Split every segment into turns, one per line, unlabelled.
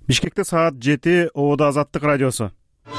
Бишкекте саат 7, Ободо Азаттык радиосу.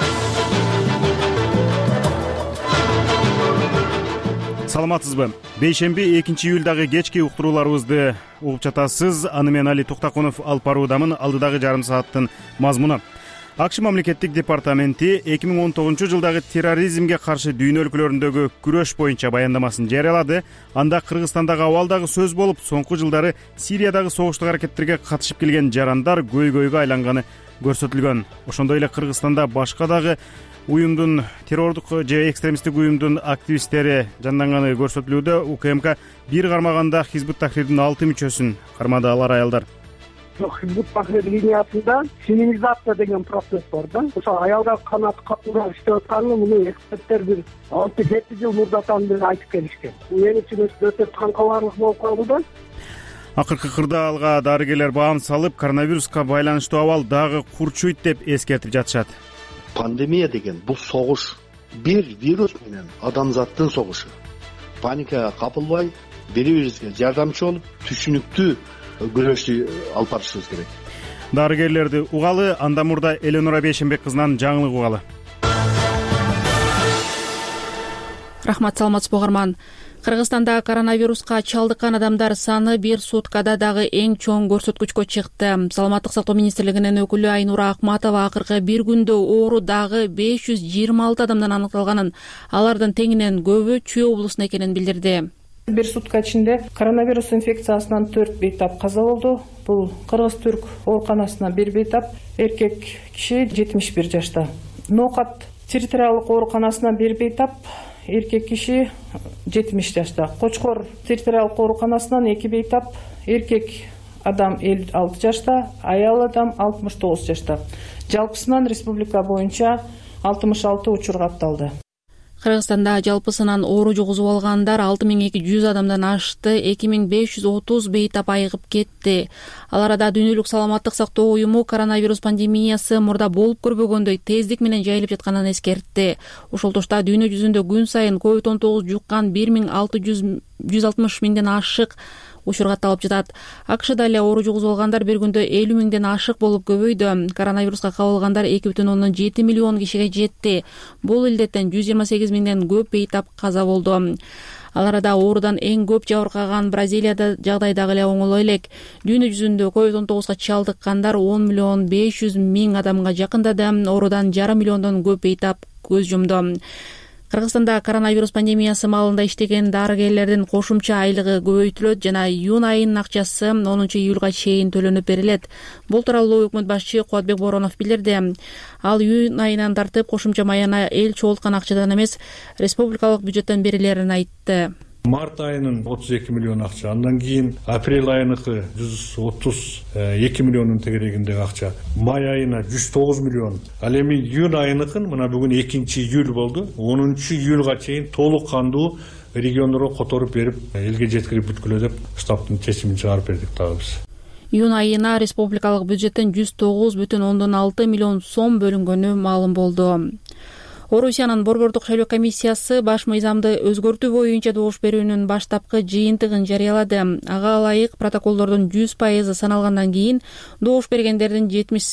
Саламатсызбы? Бейшемби 2-июлдагы кечки уктурууларыбызды угуп жатасыз. Аны мен Али Токтакунов алып баруудамын. Алдыдагы жарым сааттын мазмуну. АКШ мамлекеттик департаменти 2019 жылдагы терроризмге каршы дүйнө өлкөлөрүндөгү күрөш боюнча баяндамасын жарыялады. Анда Кыргызстандагы абалдагы сөз болуп, соңку жылдары Сириядагы согуштук аракеттерге катышып келген жарандар көйгөйгө айланганы көрсөтүлгөн. Ошондой эле Кыргызстанда башка дагы уюмдун, террордук же экстремисттик уюмдун активисттери жанданганы көрсөтүлүүдө. УКМК бир кармаганда Хизбут Тахрирдин 6 мүчөсүн кармады. Алар аялдар.
Хизбут Тахрир линиясында феминизация деген процесс бар да. Ошо аялдар канаты катуураак иштеп атканын муну эксперттер бир 6-7 жыл мурдатан бери айтып келишкен. Мен үчүн өтө таңкаларлык болуп калды да.
Акыркы кырдаалга дарыгерлер баам салып, коронавируска байланыштуу абал дагы курчуйт деп эскертип жатышат.
Пандемия деген бул согуш, бир вирус менен адамзаттын согушу. Паникага капылбай, бири-бирибизге жардамчы болуп, түшүнүктүү күрөштү алып барышыбыз керек.
Дарыгерлерди угалы, анда мурда Эленора Бейшембек кызынан жаңылык угалы.
Рахмат, саламатсызбы угарман. Кыргызстанда коронавируска чалдыккан адамдар саны бир суткада дагы эң чоң көрсөткүчкө чыкты. Саламаттык сактоо министрлигинин өкүлү Айнура Акматова акыркы бир күндө оору дагы 526 адамдан аныкталганын, алардын теңинен көбү Чүй облусунда экенин билдирди.
Бир сутка ичинде коронавирус инфекциясынан 4 бейтап каза болду. Бул Кыргыз-Түрк ооруканасына бир бейтап, эркек киши 71 жашта. Ноокат территориалдык ооруканасына бир бейтап, эркек киши 70 жашта. Кочкор территориалдык ооруканасынан 2 бейтап, эркек адам 56 жашта, аял адам 69 жашта. Жалпысынан республика боюнча 66 учур катталды.
Кыргызстанда жалпысынан оору жугузуп алгандар 6200 адамдан ашты, 2530 бейтап айыгып кетти. Ал арада Дүйнөлүк саламаттык сактоо уюму коронавирус пандемиясы мурда болуп көрбөгөндөй тездик менен жайылып жатканын эскертти. Ошол тушта дүйнө жүзүндө күн сайын COVID-19 жуккан 1660 миңден ашык учур катталып жатат. АКШда эле оору жугузуп алгандар бир күндө 50 миңден ашык болуп көбөйдү. Коронавируска кабылгандар 2,7 миллион кишиге жетти. Бул илдеттен 128 миңден көп бейтап каза болду. Ал арада оорудан эң көп жабыркаган Бразилияда жагдай дагы эле оңолой элек. Дүйнө жүзүндө COVID-19 чалдыккандар 10 миллион 500 миң адамга жакындады. Оорудан 1,5 миллиондон көп бейтап көз жумду. Кыргызстанда коронавирус пандемиясы маалында иштеген дарыгерлердин кошумча айлыгы көбөйтүлөт жана июнь айынын акчасы 10 июлга чейин төлөнүп берилет. Бул тууралуу өкмөт башчы Кубатбек Боронов билдирди. Ал июнь айынан тартып кошумча маяна эл чогулткан акчадан эмес, республикалык бюджеттен берилерин айтты.
Март айынын 32 миллион акча, андан кийин апрель айыныкы 132 миллиондун тегерегиндеги акча, май айына 109 миллион. Ал эми июнь айыныкын мына бүгүн 2-июль болду. 10 июлга чейин толук кандуу региондорго которуп берип, элге жеткирип бүткүлө деп штабтын чечимин чыгарып бердик дагы биз.
Июнь айына республикалык бюджеттен 109,6 миллион сом бөлүнгөнү маалым болду. Орусиянын борбордук шайлоо комиссиясы баш мыйзамды өзгөртүү боюнча добуш берүүнүн баштапкы жыйынтыгын жарыялады. Ага ылайык протоколдордун 100% саналгандан кийин добуш бергендердин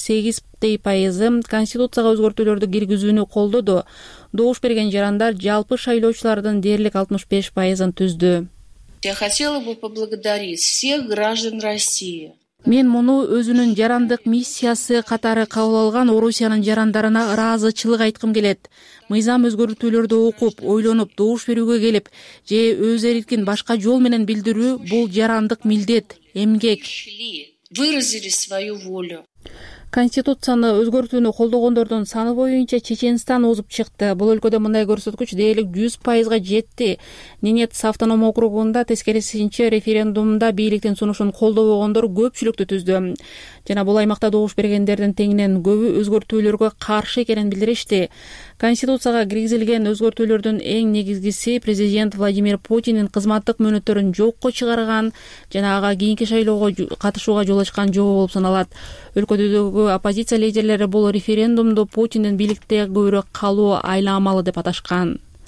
78% конституцияга өзгөртүүлөрдү киргизүүнү колдоду. Добуш берген жарандар жалпы шайлоочулардын дээрлик 65%-ын түздү.
Я хотела бы поблагодарить всех граждан России.
Мен муну өзүнүн жарандык миссиясы катары кабыл алган Орусиянын жарандарына ыраазычылык айткым келет. Мыйзам өзгөртүүлөрдү окуп, ойлонуп, добуш берүүгө келип, же өз эркин башка жол менен билдирүү бул жарандык милдет, эмгек.
Выразили свою волю.
Конституцияны өзгөртүүнү колдогондордун саны боюнча Чеченстан озуп чыкты. Бул өлкөдө мындай көрсөткүч дээрлик 100%га жетти. Ненец автоном округунда тескерисинче референдумда бийликтин сунушун колдобогондор көпчүлүктү түздү. Жана бул аймакта добуш бергендердин теңинен көбү өзгөртүүлөргө каршы экенин билдиришти. Конституцияга киргизилген өзгөртүүлөрдүн эң негизгиси президент Владимир Путиндин кызматтык мөөнөттөрүн жокко чыгарган жана ага кийинки шайлоого катышууга жол ачкан жобо болуп саналат. Өлкөдөгү оппозиция лидерлери бул референдумду Путиндин бийликте көбүрөөк калуу айламалы деп аташкан.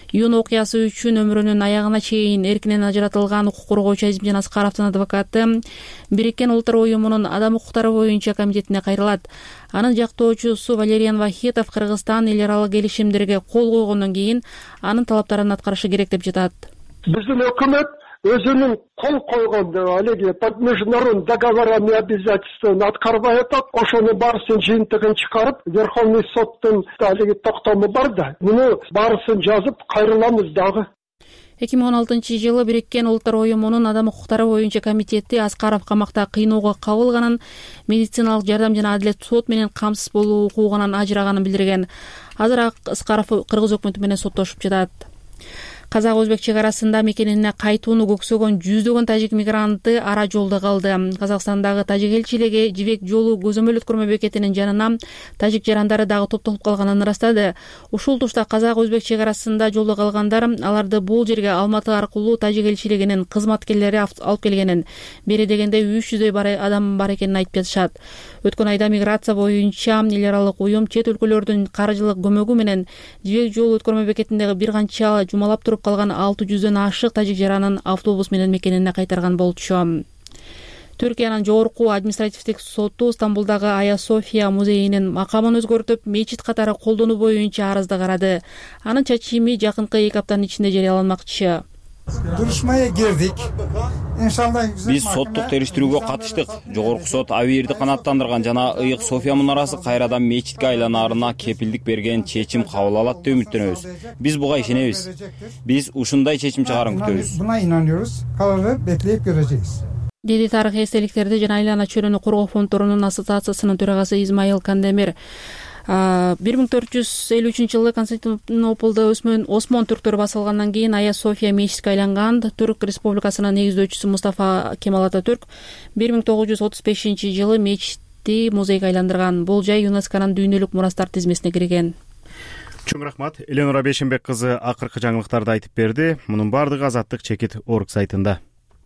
Июнь окуясы үчүн өмүрүнүн аягына чейин эркинен ажыратылган укук коргоочу Азимжан Аскаровдун адвокаты Бириккен Улуттар уюмунун адам укуктары боюнча комитетине кайрылат. Анын жактоочусу Валериан Вахитов Кыргызстан эл аралык келишимдерге кол койгондон кийин анын талаптарын аткарышы керек деп жатат.
Биздин өкмөт өзүнүн кол койгон алеги международный договорами обязательствын аткарбай атат. Ошону баарысын жыйынтыгын чыгарып, Верховный соттун алеги токтому бар да, муну баарысын жазып кайрыламыз дагы.
2016-жылы Бириккен Улуттар уюмунун адам укуктары боюнча комитети Аскаров камакта кыйноого кабылганын, медициналык жардам жана адилет сот менен камсыз болуу укугунан ажыраганын билдирген. Азыр Аскаров Кыргыз өкмөтү менен соттошуп жатат. Казак-өзбек чек арасында мекенине кайтууну көксөгөн жүздөгөн тажик мигранты ара жолдо калды. Казакстандагы тажик элчилиги жибек жолу көзөмөл өткөрмө бекетинин жанына тажик жарандары дагы топтолуп калганын ырастады. Ушул тушта казак-өзбек чек арасында жолдо калгандар аларды бул жерге Алматы аркылуу тажик элчилигинин кызматкерлери алып келгенин, бери дегенде 300дөй адам бар экенин айтып жатышат. Өткөн айда миграция боюнча эл аралык уюм чет өлкөлөрдүн каржылык көмөгү менен жибек жолу өткөрмө бекетиндеги бир канча жумалап туруп калган 600дөн ашык тажик жаранын автобус менен мекенине кайтарган болчу. Түркиянын жогорку административдик соту Стамбулдагы Ая София музейинин макамын өзгөртүп, мечит катары колдонуу боюнча арызды карады. Анын чечими жакынкы 2 аптанын ичинде жарыяланмакчы.
Duruşmaya girdik. İnşallah güzel.
Биз соттук териштирүүгө катыштык. Жогорку сот Авирди канааттандырган жана ыйык София мунарасы кайрадан мечитке айланаарына кепилдик берген чечим кабыл алат деп үмүттөнөбүз. Биз буга ишенебиз. Биз ушундай чечим чыгаарын күтөбүз.
Buna inanıyoruz. Kararı bekleyip göreceğiz.
Деди тарых эстеликтерди жана айлана чөлөнү коргоо фонддорунун ассоциациясынын төрагасы Измаил Кандемир 1453-жылы Константинополдо Осмон түрктөрү басылгандан кийин Ая София мечитке айланган. Түрк республикасынын негиздөөчүсү Мустафа Кемал Ататүрк 1935-жылы мечитти музейге айландырган. Бул жай ЮНЕСКОнун дүйнөлүк мурастар тизмесине кирген.
Чоң рахмат. Эленора Бейшенбек кызы акыркы жаңылыктарды айтып берди. Мунун баардыгы Азаттык чекит орг сайтында.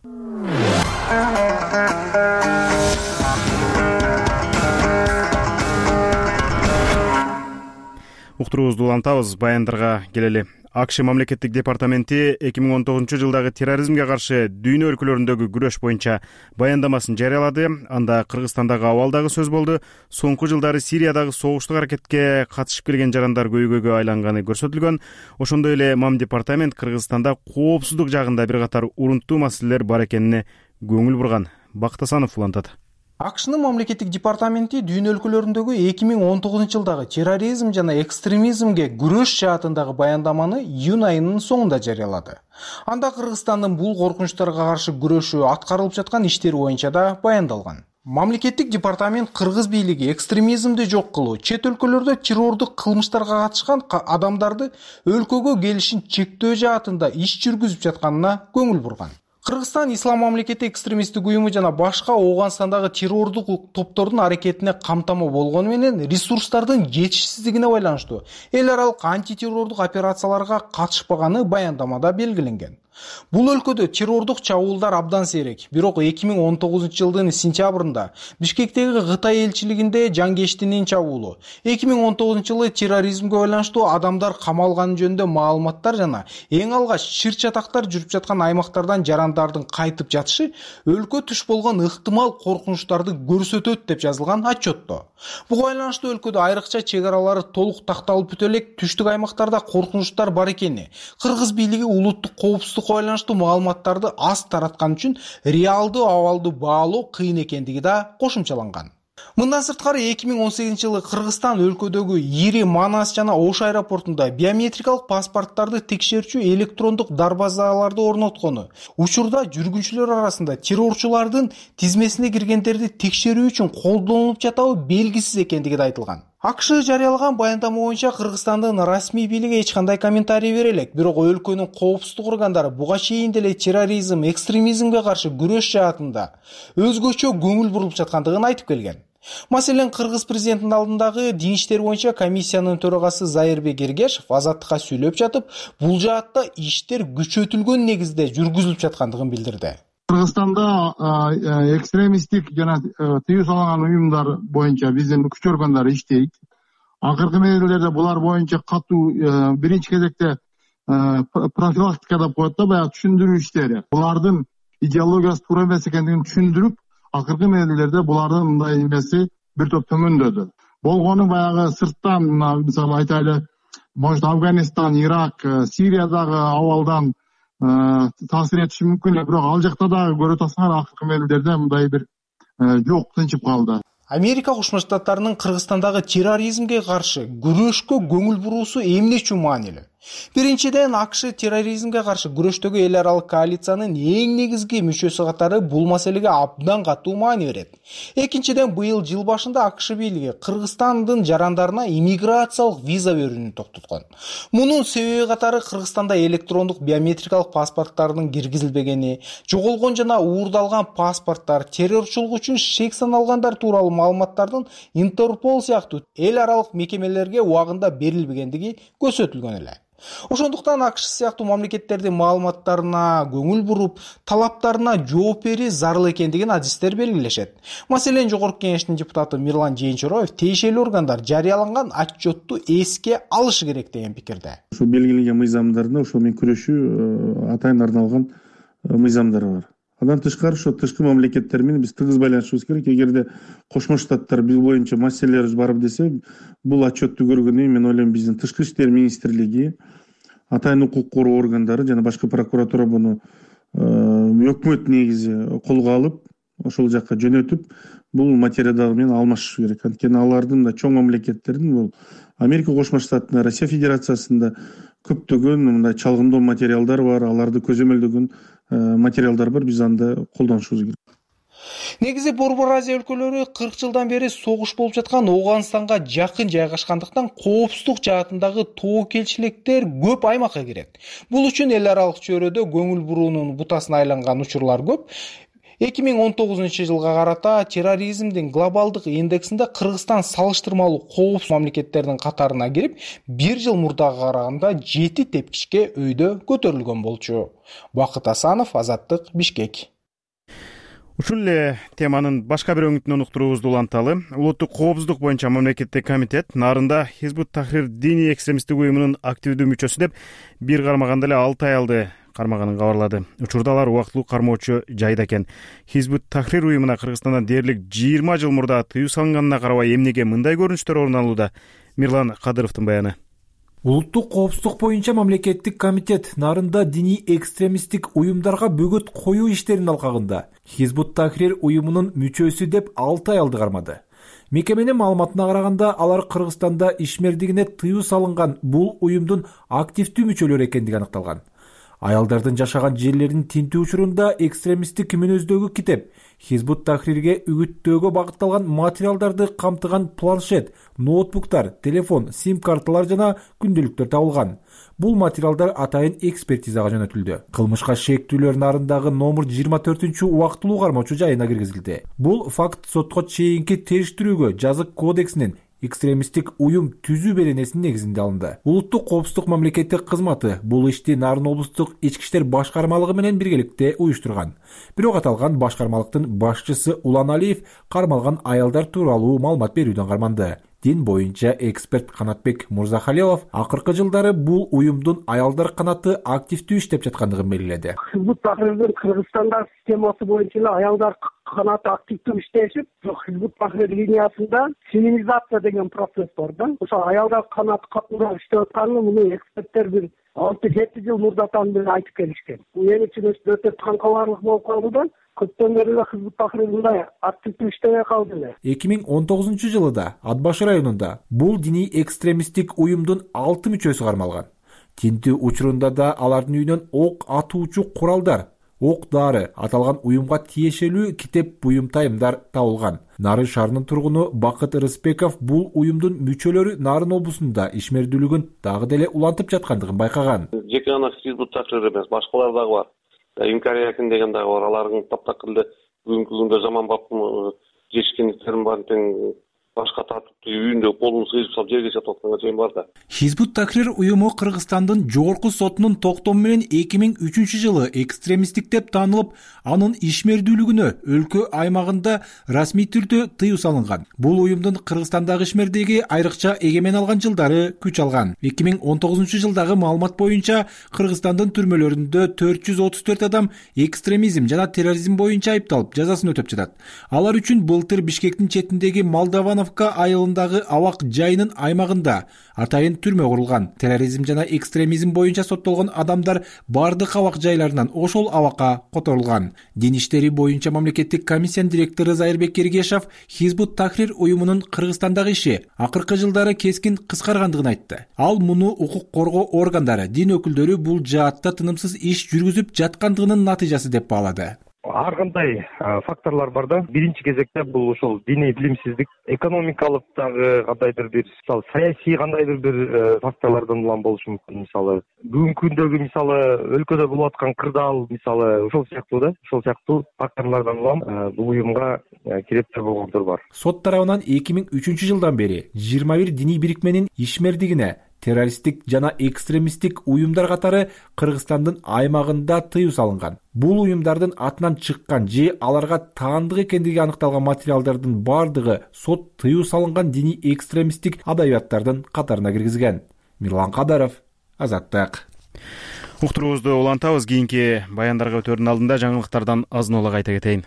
Уктуруубузду улантабыз, баяндарга келели. АКШ мамлекеттик департаменти 2019-жылдагы терроризмге каршы дүйнө өлкөлөрүндөгү күрөш боюнча баяндамасын жарыялады. Анда Кыргызстандагы абалдагы сөз болду. Соңку жылдары Сириядагы согуштук аракетке катышып келген жарандар көйгөйгө айланганы көрсөтүлгөн. Ошондой эле мам департамент Кыргызстанда коопсуздук жагында бир катар урунттуу маселелер бар экенине көңүл бурган. Бактасанов улантат.
АКШнын мамлекеттик департаменти дүйнө өлкөлөрүндөгү 2019-жылдагы терроризм жана экстремизмге күрөш жаатындагы баяндаманы июнь айынын соңунда жарыялады. Анда Кыргызстандын бул коркунучтарга каршы күрөшүү аткарылып жаткан иштери боюнча да баяндалган. Мамлекеттик департамент Кыргыз бийлиги экстремизмди жок кылуу, чет өлкөлөрдө террордук кылмыштарга катышкан адамдарды өлкөгө келишин чектөө жаатында иш жүргүзүп жатканына көңүл бурган. Кыргызстан Ислам мамлекети экстремисттик уюму жана башка Ооганстандагы террордук топтордун аракетине камтама болгону менен ресурстардын жетишсиздигине байланыштуу эл аралык антитеррордук операцияларга катышпаганы баяндамада белгиленген. Бул өлкөдө террордук чабуулдар абдан сейрек. Бирок 2019-жылдын сентябрында Бишкектеги Кытай элчилигинде Жангештинин чабуулу, 2019-жылы терроризмге байланыштуу адамдар камалган жөнүндө маалыматтар жана эң алгач шыр чатактар жүрүп жаткан аймактардан жарандардын кайтып жатышы өлкө туш болгон ыктымал коркунучтарды көрсөтөт деп жазылган отчетто. Буга байланыштуу өлкөдө айрыкча чек аралары толук такталып бүтө элек түштүк аймактарда коркунучтар бар экени, Кыргыз бийлиги улуттук коопсуздукка байланыштуу маалыматтарды аз тараткан үчүн реалдуу абалды баалоо кыйын экендиги да кошумчаланган. Мындан сырткары 2018-жылы Кыргызстан өлкөдөгү Ири, Манас жана Ош аэропортунда биометрикалык паспорттарды текшерүүчү электрондук дарбазаларды орноткону, учурда жүргүнчүлөр арасында террорчулардын тизмесине киргендерди текшерүү үчүн колдонулуп жатабы белгисиз экендиги да айтылган. АКШ жарыялаган баяндама боюнча Кыргызстандын расмий бийлиги эч кандай комментарий бере элек, бирок өлкөнүн коопсуздук органдары буга чейин деле терроризм, экстремизмге каршы күрөш жаатында өзгөчө көңүл буруп жаткандыгын айтып келген. Маселен, Кыргыз президентинин алдындагы дин иштери боюнча комиссиянын төрагасы Зайырбек Эргешев Азаттыкка сүйлөп жатып, бул жаатта иштер күчөтүлгөн негизде жүргүзүлүп жаткандыгын билдирди.
Кыргызстанда экстремисттик жана тыюу салынган уюмдар боюнча биздин күч органдары иштейт. Акыркы мезгилдерде булар боюнча катуу биринчи кезекте профилактика деп коет да, баягы түшүндүрүү иштери. Булардын идеологиясы туура эмес экендигин түшүндүрүп, акыркы мезгилдерде булардын мындай эмеси бир топ төмөндөдү. Болгону баягы сырттан, мисалы айтайлы, может Афганистан, Ирак, Сириядагы абалдан таасир этиши мүмкүн, бирок ал жакта дагы көрө турсаңар акыркы мезгилдерде мындай бир жок, тынчып калды.
Америка Кошмо Штаттарынын Кыргызстандагы терроризмге каршы күрөшкө көңүл буруусу эмне үчүн маанилүү? Биринчиден, АКШ терроризмге каршы күрөштөгү эл аралык коалициянын эң негизги мүчөсү катары бул маселеге абдан катуу маани берет. Экинчиден, быйыл жыл башында АКШ бийлиги Кыргызстандын жарандарына иммиграциялык виза берүүнү токтоткон. Мунун себеби катары Кыргызстанда электрондук биометрикалык паспорттардын киргизилбегени, жоголгон жана уурдалган паспорттар, террорчулук үчүн шек саналгандар тууралуу маалыматтардын Интерпол сыяктуу эл аралык мекемелерге убагында берилбегендиги көрсөтүлгөн эле. Ошондуктан АКШ сыяктуу мамлекеттердин маалыматтарына көңүл буруп, талаптарына жооп берүү зарыл экендигин адистер белгилешет. Маселен, Жогорку Кеңештин депутаты Мирлан Жээнчороев тиешелүү органдар жарыяланган отчетту эске алышы керек деген пикирде.
Ошо белгиленген мыйзамдарда ошол менен күрөшүү атайын арналган мыйзамдар бар. Андан тышкары ошо тышкы мамлекеттер менен биз тыгыз байланышыбыз керек. Эгерде Кошмо Штаттар биз боюнча маселелерибиз бар десе, бул отчетту көргөндөн мен ойлойм биздин Тышкы иштер министрлиги, атайын укук коргоо органдары жана башка прокуратура буну өкмөт негизи колго алып, ошол жакка жөнөтүп, бул материалдар менен алмашыш керек. Анткени алардын да чоң мамлекеттердин, бул Америка Кошмо Штаттарында, Россия Федерациясында көптөгөн мындай чалгындоо материалдар бар, аларды көзөмөлдөгөн материалдар бар, биз анда колдонушубуз керек.
Негизи Борбор Азия өлкөлөрү 40 жылдан бери согуш болуп жаткан Ооганстанга жакын жайгашкандыктан коопсуздук жаатындагы тоокелчиликтер көп аймакка кирет. Бул үчүн эл аралык чөйрөдө көңүл буруунун бутасына айланган учурлар көп. 2019 жылга карата терроризмдин глобалдык индексинде Кыргызстан салыштырмалуу коопсуз мамлекеттердин катарына кирип, 1 жыл мурдага караганда 7 тепкичке өйдө көтөрүлгөн болчу. Бакыт Асанов, Азаттык, Бишкек.
Ушул эле теманын башка бир өңүтүнөн уктуруубузду уланталы. Улуттук коопсуздук боюнча мамлекеттик комитет Нарында Хизбут Тахрир диний экстремисттик уюмунун активдүү мүчөсү деп бир кармаганда эле 6 аялды кармаганын кабарлады. Учурда алар убактылуу кармоочу жайда экен. Хизбут Тахрир уюмуна Кыргызстанда дээрлик 20 жыл мурда тыюу салынганына карабай эмнеге мындай көрүнүштөр орун алууда? Мирлан Кадыровдун баяны.
Улуттук коопсуздук боюнча мамлекеттик комитет Нарында диний экстремисттик уюмдарга бөгөт коюу иштеринин алкагында Хизбут Тахрир уюмунун мүчөсү деп 6 аялды кармады. Мекеменин маалыматына караганда, алар Кыргызстанда ишмердигине тыюу салынган бул уюмдун активдүү мүчөлөрү экендиги аныкталган. Аялдардын жашаган жерлерин тинтүү учурунда экстремисттик мүнөздөгү китеп, Хизбут Тахрирге үгүттөөгө багытталган материалдарды камтыган планшет, ноутбуктар, телефон, сим-карталар жана күндөлүктөр табылган. Бул материалдар атайын экспертизага жөнөтүлдү. Кылмышка шектүүлөр Нарындагы номер 24 убактылуу кармоочу жайына киргизилди. Бул факт сотко чейинки териштирүүгө жазык кодексинин экстремисттик уюм түзүү беренесинин негизинде алынды. Улуттук коопсуздук мамлекеттик кызматы бул ишти Нарын облустук ички иштер башкармалыгы менен биргеликте уюштурган. Бирок аталган башкармалыктын башчысы Улан Алиев кармалган аялдар тууралуу маалымат берүүдөн карманды. Дин боюнча эксперт Канатбек Мурзахалилов акыркы жылдары бул уюмдун аялдар канаты активдүү иштеп жаткандыгын белгиледи.
Хизбут Тахрирдин Кыргызстанда системасы боюнча эле аялдар канаты активдүү иштешип, Хизбут Тахрир линиясында феминизация деген процесс бар да. Ошо аялдар канаты катуу иштеп атканын муну эксперттер бир 6-7 жыл мурдатан бери айтып келишкен. Мен үчүн өтө таңкаларлык болуп калды да. Көптөн бери Хизбут Тахрир мындай активдүү иштебей калды эле.
2019 жылы да Атбаш районунда бул диний экстремисттик уюмдун 6 мүчөсү кармалган. Тинтүү учурунда да алардын үйүнөн ок атуучу куралдар, ок-дары, аталган уюмга тиешелүү китеп буюм-тайымдар табылган. Нарын шаарынын тургуну Бакыт Рыспеков бул уюмдун мүчөлөрү Нарын облусунда ишмердүүлүгүн дагы деле улантып жаткандыгын байкаган.
Жеке гана Хизбут Тахрир эмес, башкалар дагы бар. Имкариякен деген дагы бар. Алардын таптакырды бүгүнкү күндө жаман баптын жешкендиктерин бар тең башка тартыптуу үйүндө колун сыйып салып жерге чатып атканга чейин бар да.
Хизбут Тахрир уюму Кыргызстандын жогорку сотунун токтому менен 2003-жылы экстремисттик деп таанылып, анын ишмердүүлүгүнө өлкө аймагында расмий түрдө тыюу салынган. Бул уюмдун Кыргызстандагы ишмердиги айрыкча эгемен алган жылдары күч алган. 2019-жылдагы маалымат боюнча Кыргызстандын түрмөлөрүндө 434 адам экстремизм жана терроризм боюнча айыпталып, жазасын өтөп жатат. Алар үчүн былтыр Бишкектин четиндеги Молдовановка айылындагы абак жайынын аймагында атайын түрмө курулган. Терроризм жана экстремизм боюнча соттолгон адамдар бардык абак жайларынан ошол абакка которулган. Дин иштери боюнча мамлекеттик комиссиянын директору Зайырбек Кергешов Хизбут Тахрир уюмунун Кыргызстандагы иши акыркы жылдары кескин кыскаргандыгын айтты. Ал муну укук коргоо органдары, дин өкүлдөрү бул жаатта тынымсыз иш жүргүзүп жаткандыгынын натыйжасы деп баалады.
Ар кандай факторлор бар да. Биринчи кезекте бул ошол диний билимсиздик, экономикалык дагы кандайдыр бир, мисалы саясий кандайдыр бир факторлордон улам болушу мүмкүн. Мисалы бүгүнкү күндөгү мисалы өлкөдө болуп аткан кырдаал, мисалы ошол сыяктуу да, ошол сыяктуу факторлордон улам бул уюмга кирептер болгондор бар.
Сот тарабынан 2003-жылдан бери 21 диний бирикменин ишмердигине террористтик жана экстремисттик уюмдар катары Кыргызстандын аймагында тыюу салынган. Бул уюмдардын атынан чыккан же аларга таандык экендиги аныкталган материалдардын бардыгы сот тыюу салынган диний экстремисттик адабияттардын катарына киргизген. Мирлан Кадаров, Азаттык.
Уктуруубузду улантабыз. Кийинки баяндарга өтөрдүн алдында жаңылыктардан азын-аулак айта кетейин.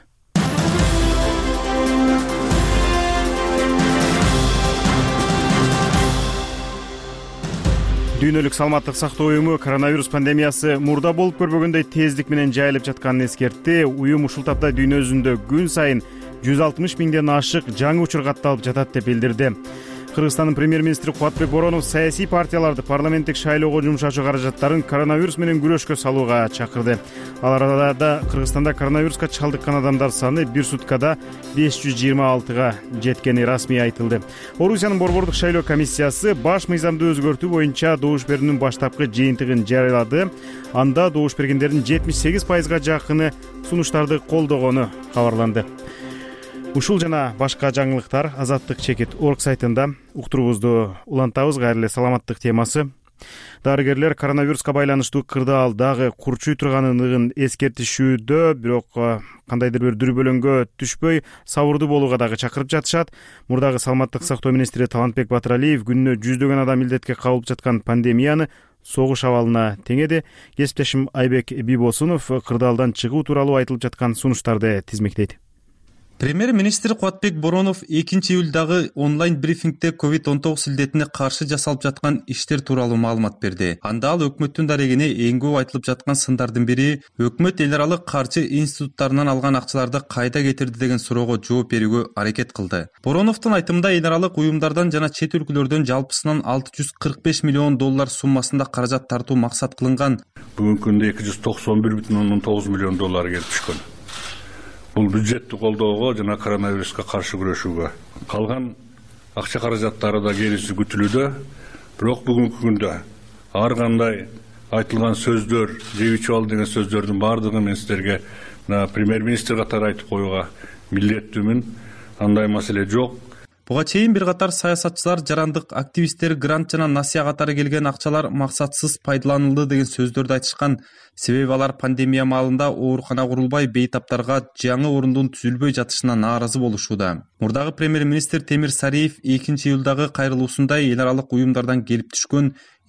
Дүйнөлүк саламаттык сактоо уюму коронавирус пандемиясы мурда болуп көрбөгөндөй тездик менен жайылып жатканын эскертти. Уюм ушул тапта дүйнө жүзүндө күн сайын 160 миңден ашык жаңы учур катталып жатат деп билдирди. Кыргызстандын премьер-министри Кубатбек Боронов саясий партияларды парламенттик шайлоого жумшачу каражаттарын коронавирус менен күрөшкө салууга чакырды. Ал арада Кыргызстанда коронавируска чалдыккан адамдар саны бир суткада 526га жеткени расмий айтылды. Орусиянын борбордук шайлоо комиссиясы баш мыйзамды өзгөртүү боюнча добуш берүүнүн баштапкы жыйынтыгын жарыялады. Анда добуш бергендердин 78%га жакыны сунуштарды колдогону кабарланды. Ушул жана башка жаңылыктар Азаттык чекит орг сайтында. Уктуруубузду улантабыз. Кайрылуу саламаттык темасы. Дарыгерлер коронавируска байланыштуу кырдаал дагы курчуй турганын эскертишүүдө, бирок кандайдыр бир дүрбөлөңгө түшпөй сабырдуу болууга дагы чакырып жатышат. Мурдагы саламаттык сактоо министри Талантбек Батыралиев күнүнө жүздөгөн адам илдетке кабылып жаткан пандемияны согуш абалына теңеди. Кесиптешим Айбек Бибосунов кырдаалдан чыгуу тууралуу айтылып жаткан сунуштарды тизмектейт.
Премьер-министр Кубатбек Боронов 2-июлдагы онлайн брифингде COVID-19 илдетине каршы жасалып жаткан иштер тууралуу маалымат берди. Анда ал өкмөттүн дарегине эң көп айтылып жаткан сындардын бири өкмөт эл аралык каржы институттарынан алган акчаларды кайда кетирди деген суроого жооп берүүгө аракет кылды. Бороновдун айтымында эл аралык уюмдардан жана чет өлкөлөрдөн жалпысынан $645 миллион суммасында каражат тартуу максат кылынган.
Бүгүнкү күндө $291,9 миллион келип түшкөн. Бул бюджеттик колдоого жана коронавируска каршы күрөшүүгө. Калган акча каражаттары да келиши күтүлүүдө. Бирок бүгүнкү күндө ар кандай айтылган сөздөр, жебичип ал деген сөздөрдүн бардыгын мен сиздерге премьер-министр катары айтып коюуга милдеттүүмүн. Андай маселе жок.
Буга чейин бир катар саясатчылар, жарандык активисттер грант жана насыя катары келген акчалар максатсыз пайдаланылды деген сөздөрдү айтышкан. Себеби алар пандемия маалында оорукана курулбай, бейтаптарга жаңы орундун түзүлбөй жатышына нааразы болушууда. Мурдагы премьер-министр Темир Сариев 2-июлдагы кайрылуусунда эл аралык уюмдардан келип түшкөн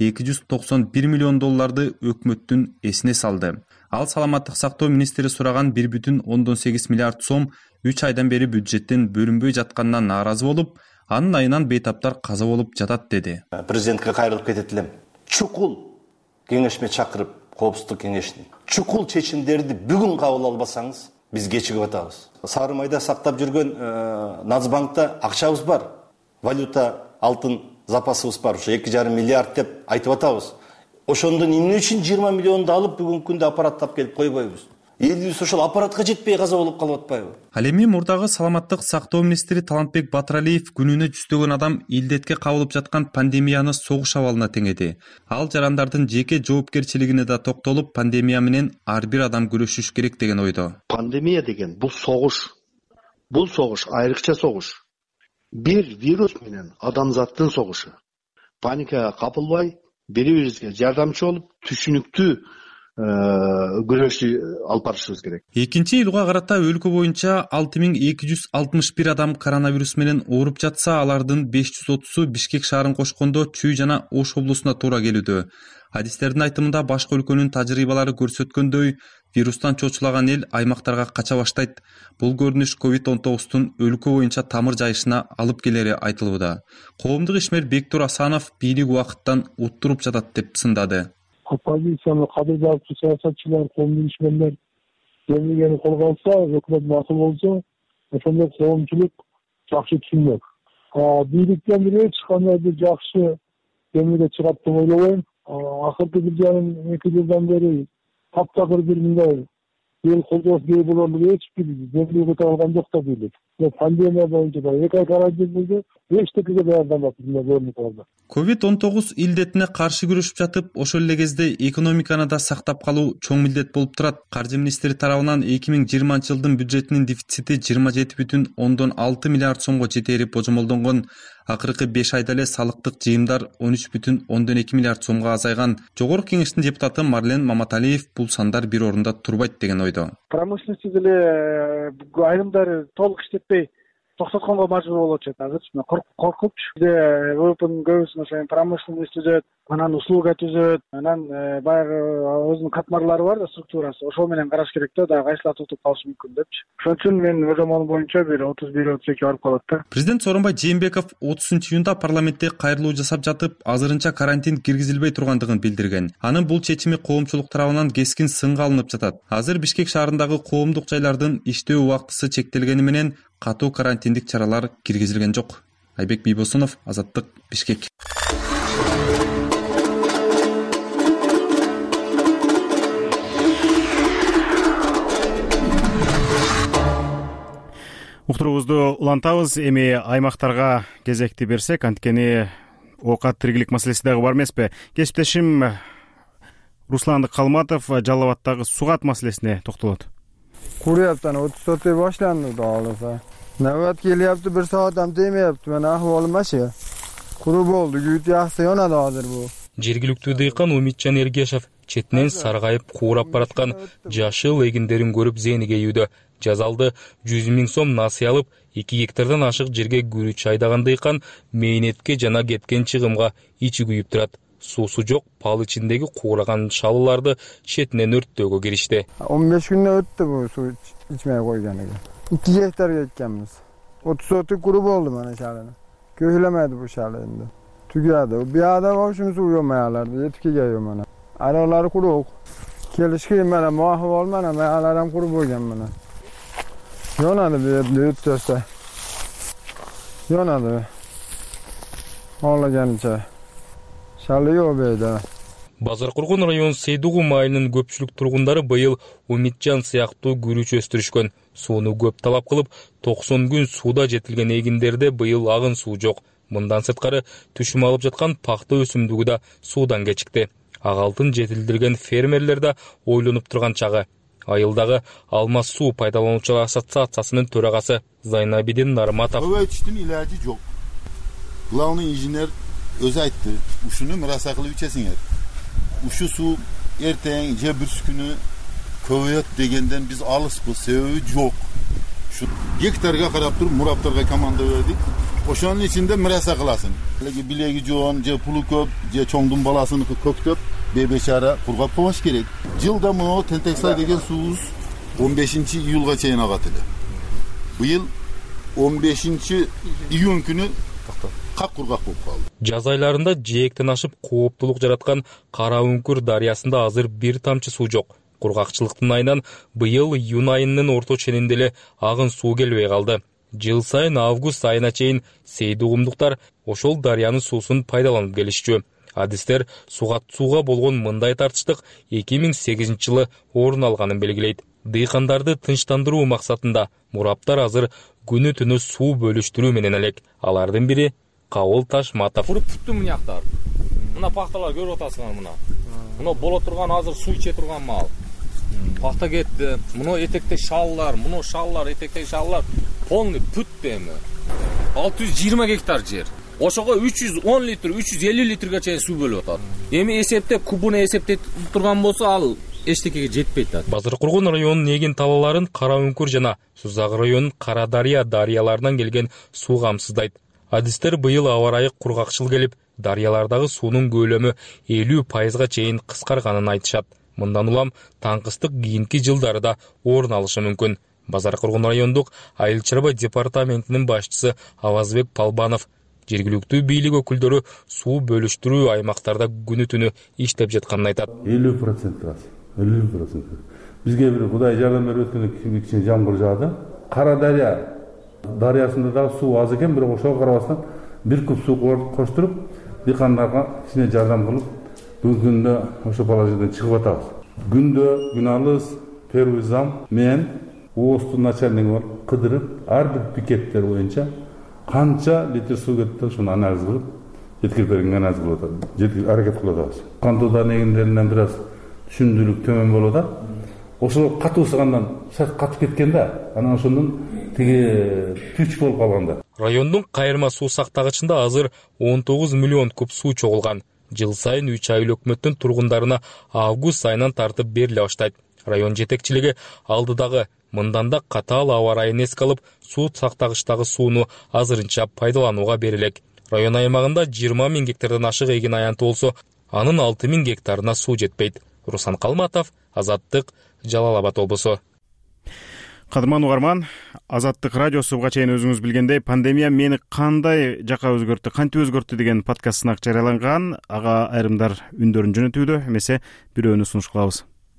$291 миллион өкмөттүн эсине салды. Ал саламаттык сактоо министри сураган 1,8 миллиард сом 3 айдан бери бюджеттен бөлүнбөй жатканына нааразы болуп, анын айынан бейтаптар каза болуп жатат деди.
Президентке кайрылып кетет элем. Чукул кеңешме чакырып, коопсуздук кеңешин. Чукул чечимдерди бүгүн кабыл албасаңыз, биз кечигип атабыз. Сары майда сактап жүргөн Нацбанкта акчабыз бар. Валюта, алтын запасыбыз бар. Ошо 2,5 миллиард деп айтып атабыз. Ошондон эмне үчүн 20 миллионду алып бүгүнкү күндө аппараттап келип койбойбуз? Элибиз ошол аппаратка жетпей каза болуп калып атпайбы?
Ал эми мурдагы саламаттык сактоо министри Талантбек Батыралиев күнүнө жүздөгөн адам илдетке кабылып жаткан пандемияны согуш абалына теңеди. Ал жарандардын жеке жоопкерчилигине да токтолуп, пандемия менен ар бир адам күрөшүш керек деген ойдо.
Пандемия деген бул согуш. Бул согуш айрыкча согуш. бир вирус менен адамзаттын согушу. Паникага капылбай, бири-бирибизге жардамчы болуп, түшүнүктүү күрөшү алып барышыбыз керек.
2-июлга карата өлкө боюнча 6261 адам коронавирус менен ооруп жатса, алардын 530-у Бишкек шаарын кошкондо Чүй жана Ош облусуна туура келүүдө. Адистердин айтымында башка өлкөнүн тажрыйбалары көрсөткөндөй, вирустан чочулаган эл аймактарга кача баштайт. Бул көрүнүш COVID-19тун өлкө боюнча тамыр жайышына алып келери айтылууда. Коомдук ишмер Бектур Асанов бийлик убакыттан уттуруп жатат деп сындады.
Оппозицияны кабылдагычы саясатчылар, коомдук ишмерлер демилгени колго алса, өкмөт макул болсо, ошондой коомчулук жакшы түшүнмөк. Бийликтен бир эч кандай бир жакшы демилге чыгат деп ойлобойм. Акыркы 1,5 жылдан бери таптакыр бир мындай эл колдоосу кээ болорлук эч бир демилге өтө алган жок да бийлик. Пандемия боюнча да 2 ай карантин болду, эчтекеге даярданбап көрүнүп.
COVID-19 илдетине каршы күрөшүп жатып, ошол эле кезде экономиканы да сактап калуу чоң милдет болуп турат. Каржы министри тарабынан 2020 жылдын бюджетинин дефицити 27,6 миллиард сомго жетери божомолдонгон. Акыркы 5 айда эле салыктык жыйымдар 13,2 миллиард сомго азайган. Жогорку кеңештин депутаты Марлен Маматалиев бул сандар бир орунда турбайт деген ойдо.
Промышленность деле айрымдары толук иштетпей токтотконго мажбур болуп атат. Азыр коркупчу. Бизде ВВПнын көбүсүн промышленность түзөт, анан услуга түзөт, анан баягы өзүнүн катмарлары бар да, структурасы. Ошол менен караш керек да, кайсылар тутуп калышы мүмкүн депчи. Ошон үчүн мен божомолум боюнча бир 31-32 барып калат да.
Президент Сооронбай Жээнбеков 30-июнда парламентте кайрылуу жасап жатып, азырынча карантин киргизилбей тургандыгын билдирген. Анын бул чечими коомчулук тарабынан кескин сынга алынып жатат. Азыр Бишкек шаарындагы коомдук жайлардын иштөө убактысы чектелгени менен катуу карантиндик чаралар киргизилген жок. Айбек Бийбосунов, Азаттык, Бишкек.
Уктуруубузду улантабыз. Эми аймактарга кезекти берсек, анткени оокат тиргилик маселеси дагы бар эмеспи? Кесиптешим Руслан Калматов Жалал Абаддагы сугат маселесине токтолот.
Kuryaptan 30 başlandı dağılırsa. Nöbet geliyordu, bir saatten demeyipti. Ben ahvalım aşı. Kurup oldu, güyüt yaxsı yana dağıdır bu.
Жергиликтүү дыйкан Умитжан Эргешев четинен саргайып куурап бараткан жашыл эгиндерин көрүп зээниге үйдө. Жазалды 100 000 сом насыя алып, 2 гектардан ашык жерге күрүч айдаган дыйкан мээнетке жана кеткен чыгымга ичи күйүп турат. Суусу жок пал ичиндеги куураган шалыларды четинен өрттөөгө киришти.
15 күндө өттү бу суу ичмей койгонуга. 2 гектар эккенбиз. 30 sotu kurup oldu mana şalını. Köhülemedi bu şalı endi. Tügedi. Bir adam hoşum su yomayalardı. Yetki geliyor mana. Araları kuruk. Kelişkiyim mana muahı olmana. Mayalarım kurup olgen mana. Yonadı bir öttürse. Yonadı. Ola gelince. Şalı yok beyde.
Базаркургун район Сейдугу майылынын көпчүлүк тургундары быйыл Умитжан сыяктуу күрүч өстүрүшкөн. Сууну көп талап кылып, 90 күн сууда жетилген эгиндерде быйыл агын суу жок. Мындан сырткары түшүм алып жаткан пакта өсүмдүгү да суудан кечикти. Агалтын жетилдирген фермерлер да ойлонуп турган чагы. Айылдагы Алмаз суу пайдалануучулар ассоциациясынын төрагасы Зайнабидин Нарматов.
Öğütüştün ilacı yok. Главный инженер özü aytты. Uşunu mırasa kılıp içesinger. Uşu su erteğin cebürs günü köveyat degenden biz alıspız. Sebebi yok. Şu gektarga karap durup muraptarga komanda verdik. Oşanın içinde mırasa kılasın. Bilegi joğun, ce pulu köp, ce çoğundun balasını köp, bebeşara kurgap kovaş gerek. Yılda mı o Tenteksay degen suuz 15. iyulga çeyin ağatılı. Bu yıl 15. iyun günü kak kurgak болып kaldı.
Жаз айларында жээктен ашып кооптулук жараткан Кара Үңкүр дарыясында азыр бир тамчы суу жок. Кургакчылыктын айынан быйыл июнь айынын орто ченинде эле агын суу келбей калды. Жыл сайын август айына чейин сейдугумдуктар ошол дарыянын суусун пайдаланып келишчү. Адистер суга болгон мындай тартыштык 2008 жылы орун алганын белгилейт. Дыйкандарды тынчтандыруу максатында мураптар азыр күнү түнү суу бөлүштүрүү менен элек. Алардын бири Кабыл Ташматов.
Куруп бүттү мынаяктар. Мына пахталар көрүп атасыңар мына. Мына боло турган азыр суу иче турган мал. Пахта кетти. Мына этекте шаллар, мына шаллар, этекте шаллар полный бүттү эми. 620 гектар жер. Ошого 310 литр, 350 литрге чейин суу бөлүп атат. Эми эсептеп кубуну эсептеп турган болсо ал эчтекеге жетпейт да.
Базаркургун районунун эгин талааларын Кара Үңкүр жана Сузак районунун Кара Дарыя дарыяларынан келген суу камсыздайт. Адистер быйыл аба ырайы кургакчыл келип, дарыялардагы суунун көлөмү 50%га чейин кыскарганын айтышат. Мындан улам таңкыстык кийинки жылдары да орун алышы мүмкүн. Базаркургун райондук айыл чарба департаментинин башчысы Авазбек Палбанов жергиликтүү бийлик өкүлдөрү суу бөлүштүрүү аймактарда күнү түнү иштеп жатканын айтат.
50% аз. 50%. Бизге бир Кудай жардам берип өткөн кичине жамгыр жаады. Кара дарыясында да суу аз экен, бирок ошого карабастан бир куб суу коштуруп, дыйкандарга кичине жардам кылып, бүгүнкү күндө ошо положениядан чыгып атабыз. Күндө Күналыс, Первый-Зам менен ООСтун начальниги бар, кыдырып, ар бир пикеттер боюнча канча литр суу кетти, ошону анализ кылып, жеткирип берген анализ кылып атат. Аракет кылып атабыз. Кантоодо негиндеринен бир аз түшүндүрүк төмөн болуп атат. Ошо катуу сыгандан катып кеткен да, анан ошондон тиги түч болуп калган да.
Райондун кайырма суу сактагычында азыр 19 миллион куб суу чогулган. Жыл сайын 3 айыл өкмөттүн тургундарына август айынан тартып бериле баштайт. Район жетекчилиги алдыдагы мындан да катаал аба ырайын эске алып, суу сактагычтагы сууну азырынча пайдаланууга берилек. Район аймагында 20 000 гектардан ашык эгин аянты болсо, анын 6 000 гектарына суу жетпейт. Руслан Калматов, Азаттык, Жалал Абад облусу.
Кадырман угарман, Азаттык радиосу буга чейин өзүңүз билгендей пандемия мени кандай жака өзгөрттү, кантип өзгөрттү деген подкаст сынак жарыяланган. Ага айрымдар үндөрүн жөнөтүүдө, эмесе бирөөнү сунуш кылабыз.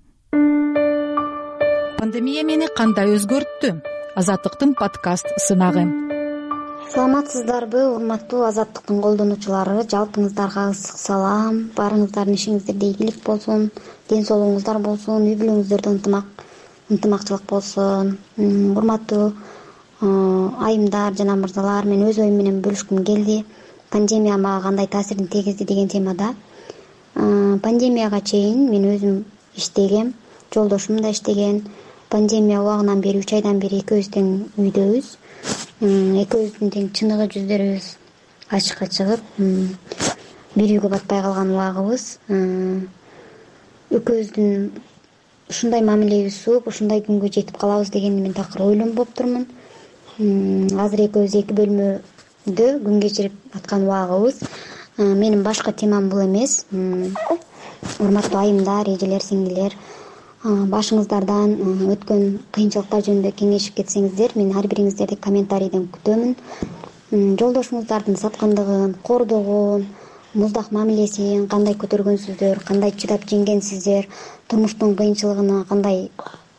Пандемия мени кандай өзгөрттү? Азаттыктын подкаст сынагы.
Саламатсыздарбы, урматтуу Азаттыктын колдонуучулары? Жалпыңыздарга ысык салам. Барыңыздардын ишиңиздерде ийгилик болсун, ден соолугуңуздар болсун, үй бүлөңүздөрдө ынтымакчылык болсун. Урматтуу айымдар жана мырзалар, мен өз оюм менен бөлүшкүм келди. Пандемия мага кандай таасирин тийгизди деген темада. Пандемияга чейин мен өзүм иштегем, жолдошум да иштеген. Пандемия убагынан бери 3 айдан бери экөөбүз тең үйдөбүз. Экөөбүздүн тең чыныгы жүздөрүбүз ачыкка чыгып, бир үйгө батпай калган убагыбыз. Экөөбүздүн ушундай мамилебиз сууп, ушундай күнгө жетип калабыз дегенди мен такыр ойлонбоп турмун. Азыр экөөбүз 2 бөлмөдө күн кечирип аткан убагыбыз. Менин башка темам бул эмес. Урматтуу айымдар, эжелер, сиңдилер, башыңыздардан өткөн кыйынчылыктар жөнүндө кеңешип кетсеңиздер, мен ар бириңиздерди комментарийден күтөмүн. Жолдошуңуздардын саткандыгын, кордогун, муздак мамилесин кандай көтөргөнсүздөр, кандай чыдап жеңгенсиздер, турмуштун кыйынчылыгын кандай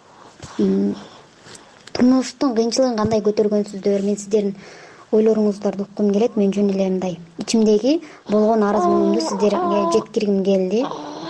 көтөргөнсүздөр, мен сиздердин ойлоруңуздарды уккум келет. Мен жөн эле мындай ичимдеги болгон арыз муңумду сиздерге жеткиргим келди.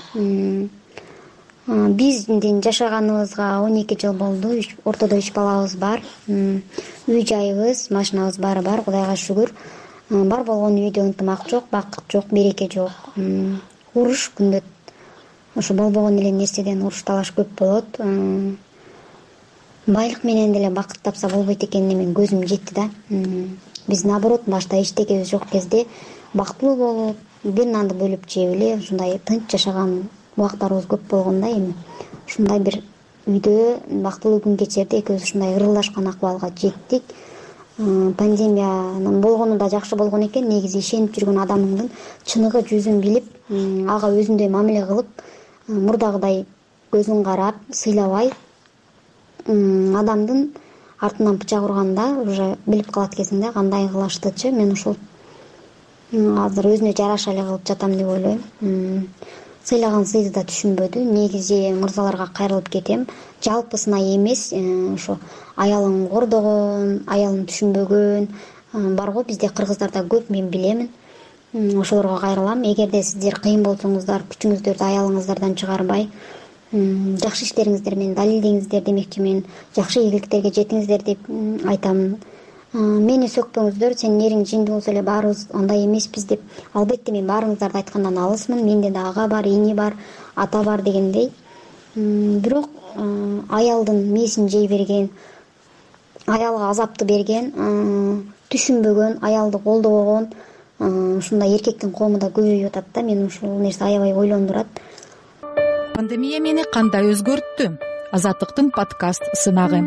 Биздин жашаганыбызга 12 жыл болду. Ортодо 3 балабыз бар. Үй жайыбыз, машинабыз баары бар, Кудайга шүгүр. Бар болгон үйдө ынтымак жок, бакыт жок, береке жок. Уруш күндө ошо болбогон эле нерседен уруш талаш көп болот. Байлык менен деле бакыт тапса болбойт экенине мен көзүм жетти да. Биз наоборот башта эчтекебиз жок кезде бактылуу болуп, бир нанды бөлүп жеп эле ушундай тынч жашаган убактарыбыз көп болгондо, эми ушундай бир үйдө бактылуу күн кечирди, экөөбүз ушундай ырылдашкан акыбалга жеттик. Пандемиянын болгону да жакшы болгон экен. Негизи ишенип жүргөн адамыңдын чыныгы жүзүн билип, ага өзүндөй мамиле кылып, мурдагыдай көзүн карап, сыйлабай, адамдын артынан бычак урганда уже билип калат экенсиң да кандай кылыштычы. Мен ушул азыр өзүнө жараша эле кылып жатам деп ойлойм. Сыйлаган сыйды да түшүнбөдү. Негизи мырзаларга кайрылып кетем. Жалпысына эмес, ошо аялын кордогон, аялын түшүнбөгөн бар го бизде кыргыздарда көп, мен билемин. Ошолорго кайрылам. Эгерде сиздер кыйын болсоңуздар, күчүңүздөрдү аялыңыздардан чыгарбай, жакшы иштериңиздер менен далилдеңиздер демекчимин. Жакшы ийгиликтерге жетиңиздер деп айтам. Мени сөкпөңүздөр, сенин эриң жинди болсо эле баарыбыз андай эмеспиз деп. Албетте мен баарыңыздарды айткандан алысмын. Менде да ага бар, эне бар, ата бар дегендей. Бирок аялдын мээсин жей берген, аялга азапты берген, түшүнбөгөн, аялды колдобогон ушундай эркектин коому да көбөйүп атат да. Мени ушул нерсе аябай ойлондурат.
Пандемия мени кандай өзгөрттү? Азаттыктын подкаст сынагы.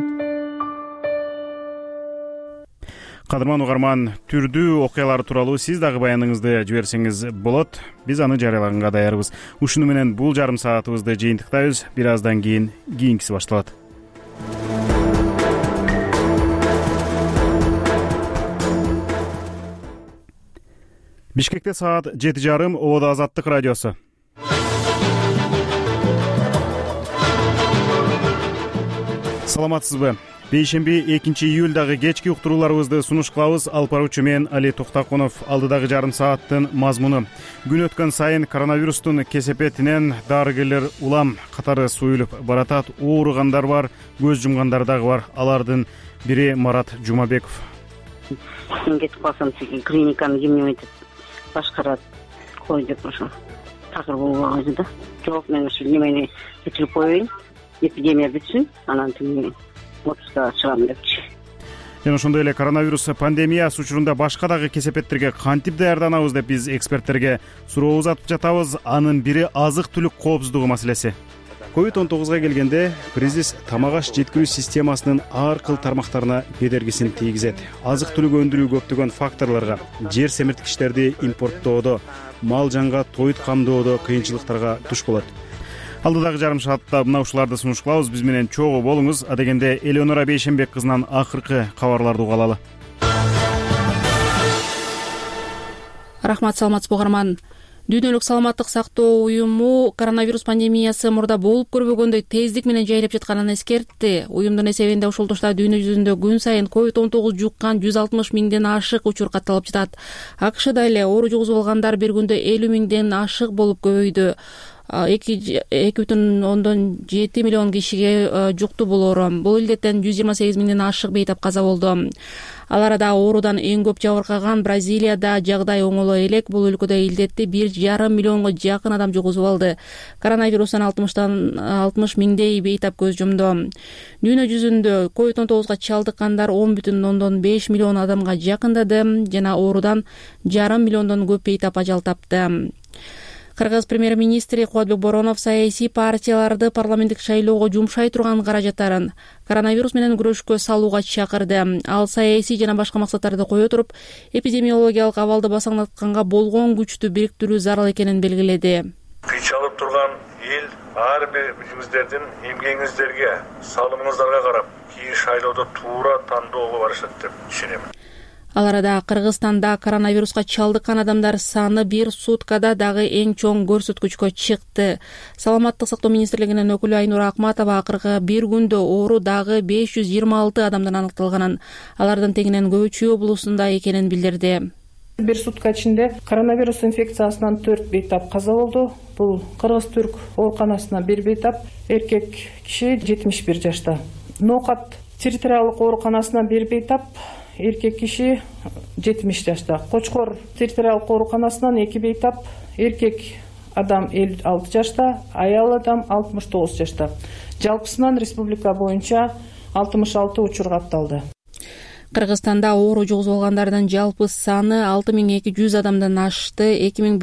Кадырман угарман, түрдүү окуялар тууралуу сиз дагы баяныңызды жиберсеңиз болот. Биз аны жарыялаганга даярбыз. Ушуну менен бул жарым саатыбызды жыйынтыктайбыз. Бир аздан кийинкиси башталат. Бишкекте саат 7:30, Ободо Азаттык радиосу. Саламатсызбы? Бейшемби 2-июлдагы кечки уктурууларыбызды сунуш кылабыз. Алып баруучу мен Али Токтакунов. Алдыдагы жарым сааттын мазмуну: күн өткөн сайын коронавирустун кесепетинен дарыгерлер улам катары суюлуп баратат. Ооругандар бар, көз жумгандар дагы бар. Алардын бири Марат Жумабеков.
Мен кетип калсам, клиниканы ким башкарат, кой деп ошо такыр болуп калды да. Жок, мен ушу немени бүтүрүп коеюн, эпидемия бүтсүн, анан тиги отузда чыгам депчи.
Жана ошондой эле коронавирус пандемиясы учурунда башка дагы кесепеттерге кантип даярданабыз деп биз эксперттерге суроо узатып жатабыз. Анын бири азык-түлүк коопсуздугу маселеси. COVID-19 келгенде кризис тамак-аш жеткирүү системасынын ар кыл тармактарына бедергисин тийгизет. Азык-түлүк өндүрүү көптөгөн факторлорго, жер семирткичтерди импорттоодо, мал жанга тоют камдоодо кыйынчылыктарга туш болот. Алдыдагы жарым саатта мына ушуларды сунуш кылабыз. Биз менен чогуу болуңуз. Адегенде Элеонора Бейшембек кызынан акыркы кабарларды угалалы.
Рахмат, саламатсызбы угарман. Дүйнөлүк саламаттык сактоо уюму коронавирус пандемиясы мурда болуп көрбөгөндөй тездик менен жайылып жатканын эскертти. Уюмдун эсебинде ушул тушта дүйнө жүзүндө күн сайын COVID-19 жуккан 160 миңден ашык учур катталып жатат. АКШда эле оору жугузуп алгандар бир күндө 50 миңден ашык болуп көбөйдү. 2,7 миллион кишиге жукту бул оору. Бул илдеттен 128 миңден ашык бейтап каза болду. Ал арада оорудан эң көп жабыркаган Бразилияда жагдай оңолой элек. Бул өлкөдө илдетти 1,5 миллионго жакын адам жугузуп алды. Коронавирустан 60 миңдей бейтап көз жумду. Дүйнө жүзүндө COVID-19 чалдыккандар 10,5 миллион адамга жакындады жана оорудан 1,5 миллиондон көп бейтап ажал тапты. Кыргыз премьер-министри Кубатбек Боронов саясий партияларды парламенттик шайлоого жумшай турган каражаттарын коронавирус менен күрөшкө салууга чакырды. Ал саясий жана башка максаттарды кое туруп, эпидемиологиялык абалды басаңдатканга болгон күчтү бириктирүү зарыл экенин белгиледи.
Кыйчалып турган эл ар бириңиздердин эмгегиңиздерге, салымыңыздарга карап, кийин шайлоодо туура тандоого барышат деп ишенем.
Ал арада Кыргызстанда коронавируска чалдыккан адамдар саны бир суткада дагы эң чоң көрсөткүчкө чыкты. Саламаттык сактоо министрлигинин өкүлү Айнура Акматова акыркы бир күндө оору дагы 526 адамдан аныкталганын, алардын тегинен көбү Чүй облусунда экенин билдирди.
Бир сутка ичинде коронавирус инфекциясынан 4 бейтап каза болду. Бул Кыргыз-Түрк ооруканасына бир бейтап, эркек киши 71 жашта. Ноокат территориалдык ооруканасына бир бейтап, эркек киши 70 жашта. Кочкор территориалдык ооруканасынан 2 бейтап, эркек адам 56 жашта, аял адам 69 жашта. Жалпысынан республика боюнча 66 учур катталды.
Кыргызстанда оору жугузуп алгандардын жалпы саны 6200 адамдан ашты,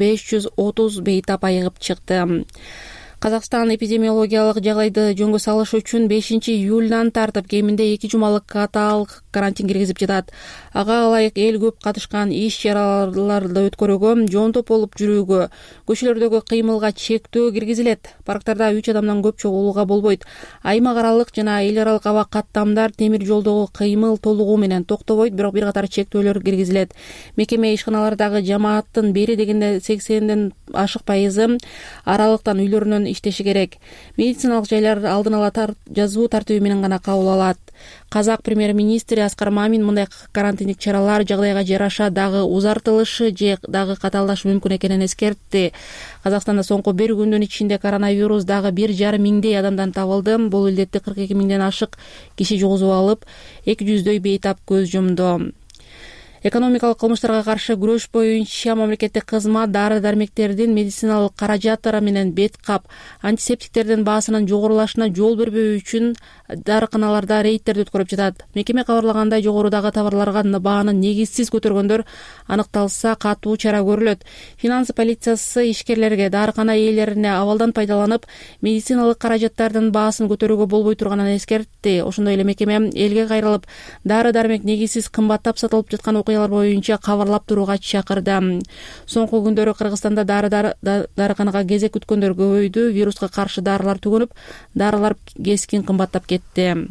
2530 бейтап айыгып чыкты. Казакстан эпидемиологиялык жагдайды жөнгө салыш үчүн 5-июлдан тартып кеминде 2 жумалык катаалык карантин киргизип жатат. Ага ылайык эл көп катышкан иш чараларды өткөрүүгө, жоонтоп болуп жүрүүгө, көчөлөрдөгү кыймылга чектөө киргизилет. Парктарда 3 адамдан көп чогулууга болбойт. Аймак аралык жана эл аралык аба каттамдар темир жолдогу кыймыл толугу менен токтобойт, бирок бир катар чектөөлөр киргизилет. Мекеме ишканалардагы жамааттын бери дегенде 80ден ашык пайызы аралыктан үйлөрүнөн иштеши керек. Медициналык жайлар алдын ала жазуу тартиби менен гана кабыл алат. Казак премьер-министри Аскар Мамин мындай карантиндик чаралар жагдайга жараша дагы узартылышы же дагы катаалдашы мүмкүн экенин эскертти. Казакстанда соңку бир күндүн ичинде коронавирус дагы 1,5 миңдей адамдан табылды. Бул илдетти 42 миңден ашык киши жугузуп алып, 200дөй бейтап көз жумду. экономикалык кылмыштарга каршы күрөш боюнча мамлекеттик кызмат дары дармектердин медициналык каражаттары менен бет кап антисептиктердин баасынын жогорулашына жол бербөө үчүн дарыканаларда рейдтерди өткөрүп жатат. Мекеме кабарлагандай, жогорудагы товарларга бааны негизсиз көтөргөндөр аныкталса катуу чара көрүлөт. Финансы полициясы ишкерлерге дарыкана ээлерине абалдан пайдаланып медициналык каражаттардын баасын көтөрүүгө болбой турганын эскертти. Ошондой эле мекеме элге кайрылып дары дармек негизсиз кымбаттап сатылып жаткан окуялар боюнча кабарлап турууга чакырды. Соңку күндөрү Кыргызстанда дарыканага кезек күткөндөр көбөйдү. Вируска каршы дарылар түгөнүп, дарылар кескин кымбаттап кетти.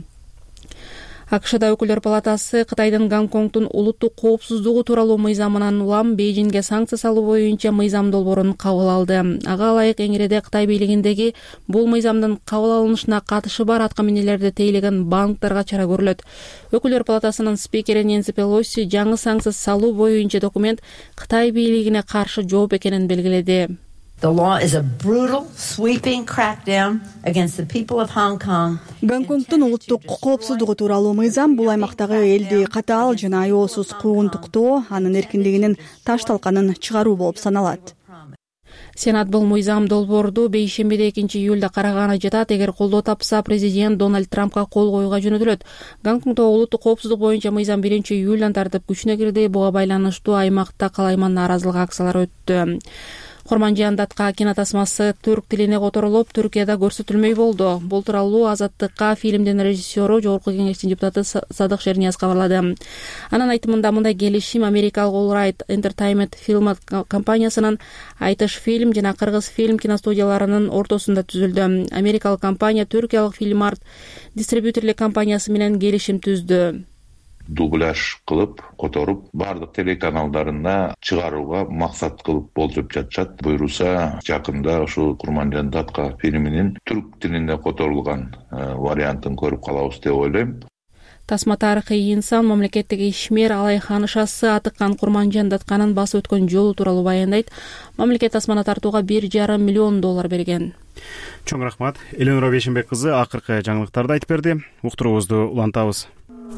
АКШда өкүлдөр палатасы Кытайдын Гонконгдун улуттук коопсуздугу тууралуу мыйзамынан улам Бейжиңге санкция салуу боюнча мыйзам долбоорун кабыл алды. Ага ылайык эңиреде Кытай бийлигиндеги бул мыйзамдын кабыл алынышына катышы бар атка минелерди тейлеген банктарга чара көрүлөт. Өкүлдөр палатасынын спикери Нэнси Пелоси жаңы санкция салуу боюнча документ Кытай бийлигине каршы жооп экенин белгиледи.
The law is a brutal, sweeping crackdown against the people of Hong Kong.
Гонконгдун улуттук коопсуздугу тууралуу мыйзам бул аймактагы элди катаал жана аеосуз куугунтуктоо, анын эркиндигинин таш талканын чыгаруу болуп саналат.
Сенат бул мыйзам долбоорду бейшембиде 2-июлда караганы жатат. Эгер колдоо тапса, президент Дональд Трампка кол коюуга жөнөтүлөт. Гонконгдо улуттук коопсуздук боюнча мыйзам 1-июлдан тартып күчүнө кирди. Буга байланыштуу аймакта калайман нааразылык акциялары өттү. Курманжан Датка кинотасмасы түрк тилине которулуп, Түркияда көрсөтүлмөй болду. Бул тууралуу Азаттыкка фильмдин режиссеру, Жогорку Кеңештин депутаты Садык Шернияз кабарлады. Анын айтымында мындай келишим Америкалык All Right Entertainment фильм компаниясынын Айтыш фильм жана Кыргыз фильм киностудияларынын ортосунда түзүлдү. Америкалык компания Түркиялык Фильмарт дистрибьюторлук компаниясы менен келишим түздү.
Дубляж кылып, которуп, бардык телеканалдарына чыгарууга максат кылып болжоп жатышат. Буйруса, жакында ушу Курманжан Датка фильминин түрк тилинде которулган вариантын көрүп калабыз деп ойлойм.
Тасма тарыхый инсан мамлекеттик ишмер Алайхан Шасы атыккан Курманжан Датканын басып өткөн жолу тууралуу баяндайт. Мамлекет тасманы тартууга $1,5 миллион берген.
Чоң рахмат. Эленора Бейшембек кызы акыркы жаңылыктарды айтып берди. Уктуруубузду улантабыз.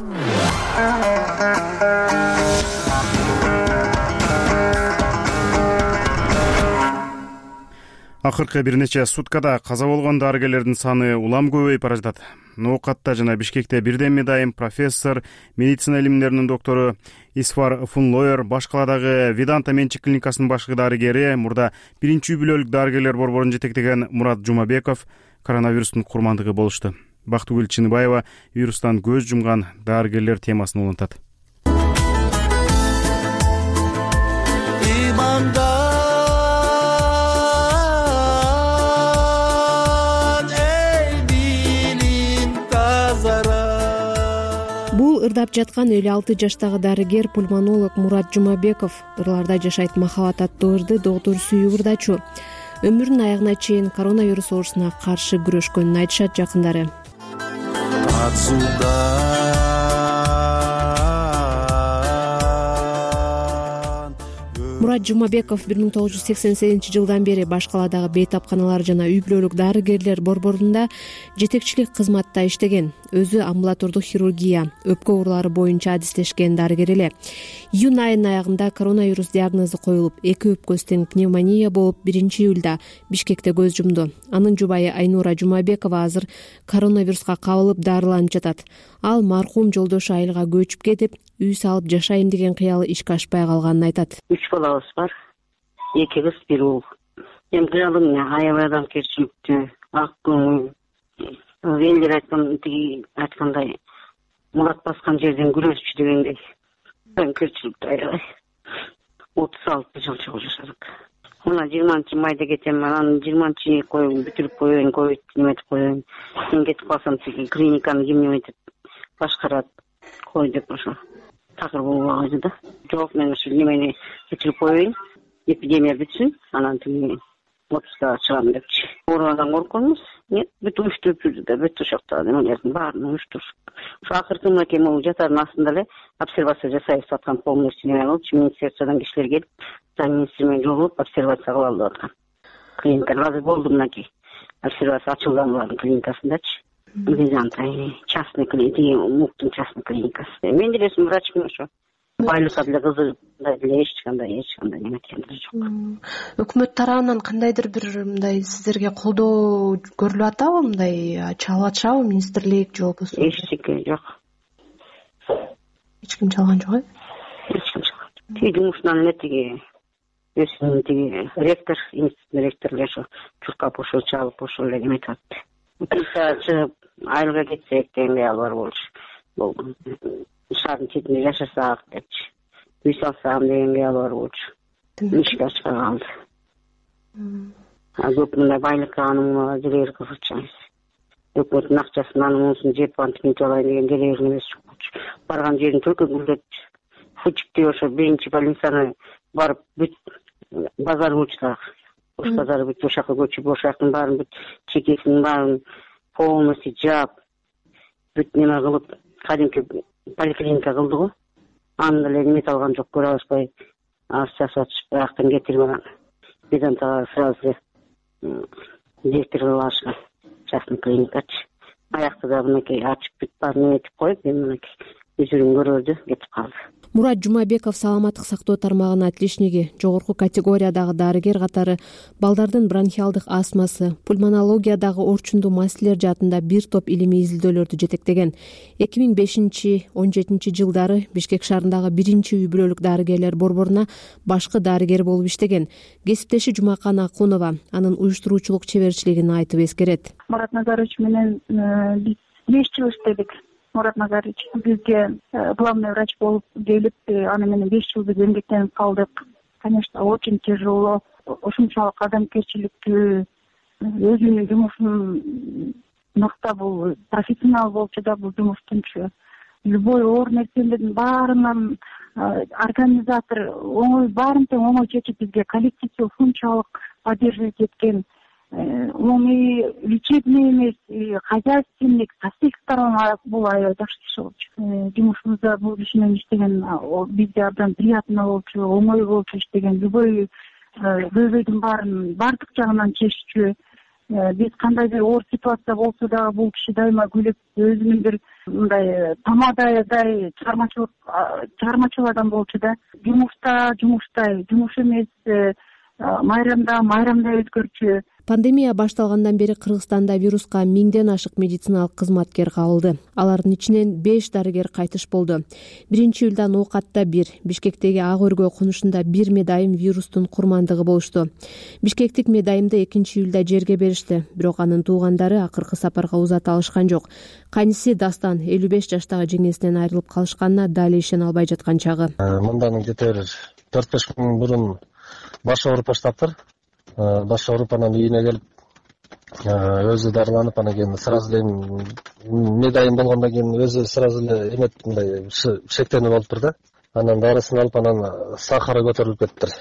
Акыркы бир нече суткада каза болгон дарыгерлердин саны улам көбөйүп бара жатат. Ноокатта жана Бишкекте бирден дайым профессор, медицина илимдеринин доктору Исфар Фунлоер, баш каладагы Виданта менчик клиникасынын башкы дарыгери, мурда 1-үй-бүлөлүк дарыгерлер борборун жетектеген Мурат Жумабеков коронавирустун курмандыгы болушту. Бактыгүл Чыныбаева вирустан көз жумган дарыгерлер темасын улантат.
Бул ырдап жаткан 56 жаштагы дарыгер пульмонолог Мурат Жумабеков. Ырларда жашайт махабат аттуу ырды доктор сүйүп ырдачу. Өмүрүнүн аягына чейин коронавирус оорусуна каршы күрөшкөнүн айтышат жакындары. Мурат Жумабеков 1988-жылдан бери баш каладагы бейтапканалар жана үй-бүлөлүк дарыгерлер борборунда жетекчилик кызматта иштеген. Өзү амбулатордук хирургия, өпкө оорулары боюнча адистешкен дарыгер эле. Июнь айынын аягында коронавирус диагнозу коюлуп, 2 өпкөсүнөн пневмония болуп, 1-июлда Бишкекте көз жумду. Анын жубайы Айнура Жумабекова азыр коронавируска кабылып дарыланып жатат. Ал маркум жолдошу айылга көчүп кетип, үй салып жашайм деген кыялы ишке ашпай калганын айтат.
3 балабыз бар. 2 кыз, 1 уул. Эми кыялым аябай адамгерчиликтүү, ак көңүл. Элдер айткандай Мурат баскан жерден күрөшчү дегендей. Адамгерчиликтүү аябай. 36 жыл чогуу жашадык. Мына 20-майда кетем, анан 20 коюп бүтүрүп коеюн, ковид неметип коеюн. Мен кетип калсам клиниканы ким неметип башкарат, кой деп ошо такыр болбогойду да. Жок, мен ушу немени бүтүрүп коеюн, эпидемия бүтсүн, анан отпускага чыгам депчи. Коронадан коркконбуз. Нет, бүт уюштуруп жүрдү да, бүт ошокто немелердин баарын уюштуруп. Ушу акыркы мынакей могу жатардын астында эле обсервация жасайбыз деп аткан полномочий неме болчу, министерстводон кишилер келип, замминистр менен жолугуп обсервация кылалы деп аткан. Клиникалар азыр болду мынакей. Обсервация ачылган булардын клиникасындачы. Византа, частный клиника, МУКтун частный клиникасы. Мен деле врачмын ошо. байлыкка деле кызыгдай деле эч кандай неметкендер жок.
Өкмөт тарабынан кандайдыр бир мындай сиздерге колдоо көрүлүп атабы, мындай чалып атышабы министрлик же болбосо?
Эчтеке жок.
Эч ким чалган жок,
Эч ким чалган жок. Тиги жумушунан эле тиги өзүнүн тиги ректор, институттун ректору ошо чуркап ошол чалып ошол эле неметип атты. Чыгып айылга кетсек деген кыял бар болчу. Бул шаардын четинде жашасак депчи. Үй салсам деген кыял бар болчу. Ишке ачкан калды. Көп мындай байлыкка анын делегер кызыкчу. Өкмөттүн акчасын анын мунусун жеп антип алайын деген делегер эмес жок болчу. Барган жерин только гүлдөт. Фучикти ошо биринчи больницаны барып бүт базар болчу. Ош базары бүт ошакка көчүп, ошактын баарын бүт чекесинин баарын полностью жаап, бүт неме кылып, кадимки поликлиника кылды го. Аны деле немете алган жок, көрө алышпай жасатышып, аяктан кетирип алган. Бизден тагы сразу директор кылып алышкан. Частный клиникачы. Аякты да мынакей ачып бүт баарын эметип коюп, эми мынакей үзүрүн көрөрдү, кетип калды.
Мурат Жумабеков саламаттык сактоо тармагынын отличниги, жогорку категориядагы дарыгер катары балдардын бронхиалдык астмасы, пульмонологиядагы орчундуу маселелер жаатында бир топ илимий изилдөөлөрдү жетектеген. 2005-17 жылдары Бишкек шаарындагы биринчи үй бүлөлүк дарыгерлер борборуна башкы дарыгер болуп иштеген. Кесиптеши Жумакан Акунова анын уюштуруучулук чеберчилигин айтып эскерет.
Мурат Назарович менен биз 5 жыл иштедик. Мурат Назарович бизге главный врач болуп келип, аны менен 5 жыл биз эмгектенип калдык. Конечно, очень тяжело. Ушунчалык адамгерчиликтүү, өзүнүн жумушун мыкта, бул профессионал болчу да бул жумуштунчу. Любой оор нерселердин баарынан организатор оңой, баарын тең оңой чечип бизге коллективди ушунчалык поддерживать эткен. И лечебный эмес, хозяйственник, со всех сторон бул аябай жакшы киши болчу. Жумушубузда бул киши менен иштеген бизге абдан приятно болчу, оңой болчу иштеген. Любой көйгөйдүн баардык жагынан чеччү. Биз кандай бир оор ситуация болсо да бул киши дайыма күлүп, өзүнүн бир мындай тамададай чыгармачыл адам болчу да. Жумушта жумуштай, жумуш эмес, майрамда өткөрчү.
Пандемия башталгандан бери Кыргызстанда вируска 1000ден ашык медициналык кызматкер кабылды. Алардын ичинен 5 дарыгер кайтыш болду. 1-июлда Ноокатта 1, Бишкектеги Ак Өргө конушунда 1 медайым вирустун курмандыгы болушту. Бишкектик медайымды 2-июлда жерге беришти, бирок анын туугандары акыркы сапарга узата алышкан жок. Кайниси Дастан 55 жаштагы жеңесинен айрылып калышканына дали ишене албай жаткан чагы.
Мындан где-то 4-5 күн мурун баш ооруп баштаптыр. Баш ооруп анан үйүнө келип өзү дарыланып, анан кийин сразу эле медайым болгондон кийин өзү сразу эле эмет мындай шектенип алыптыр да. Анан дарысын алып, анан сахары көтөрүлүп кетиптир.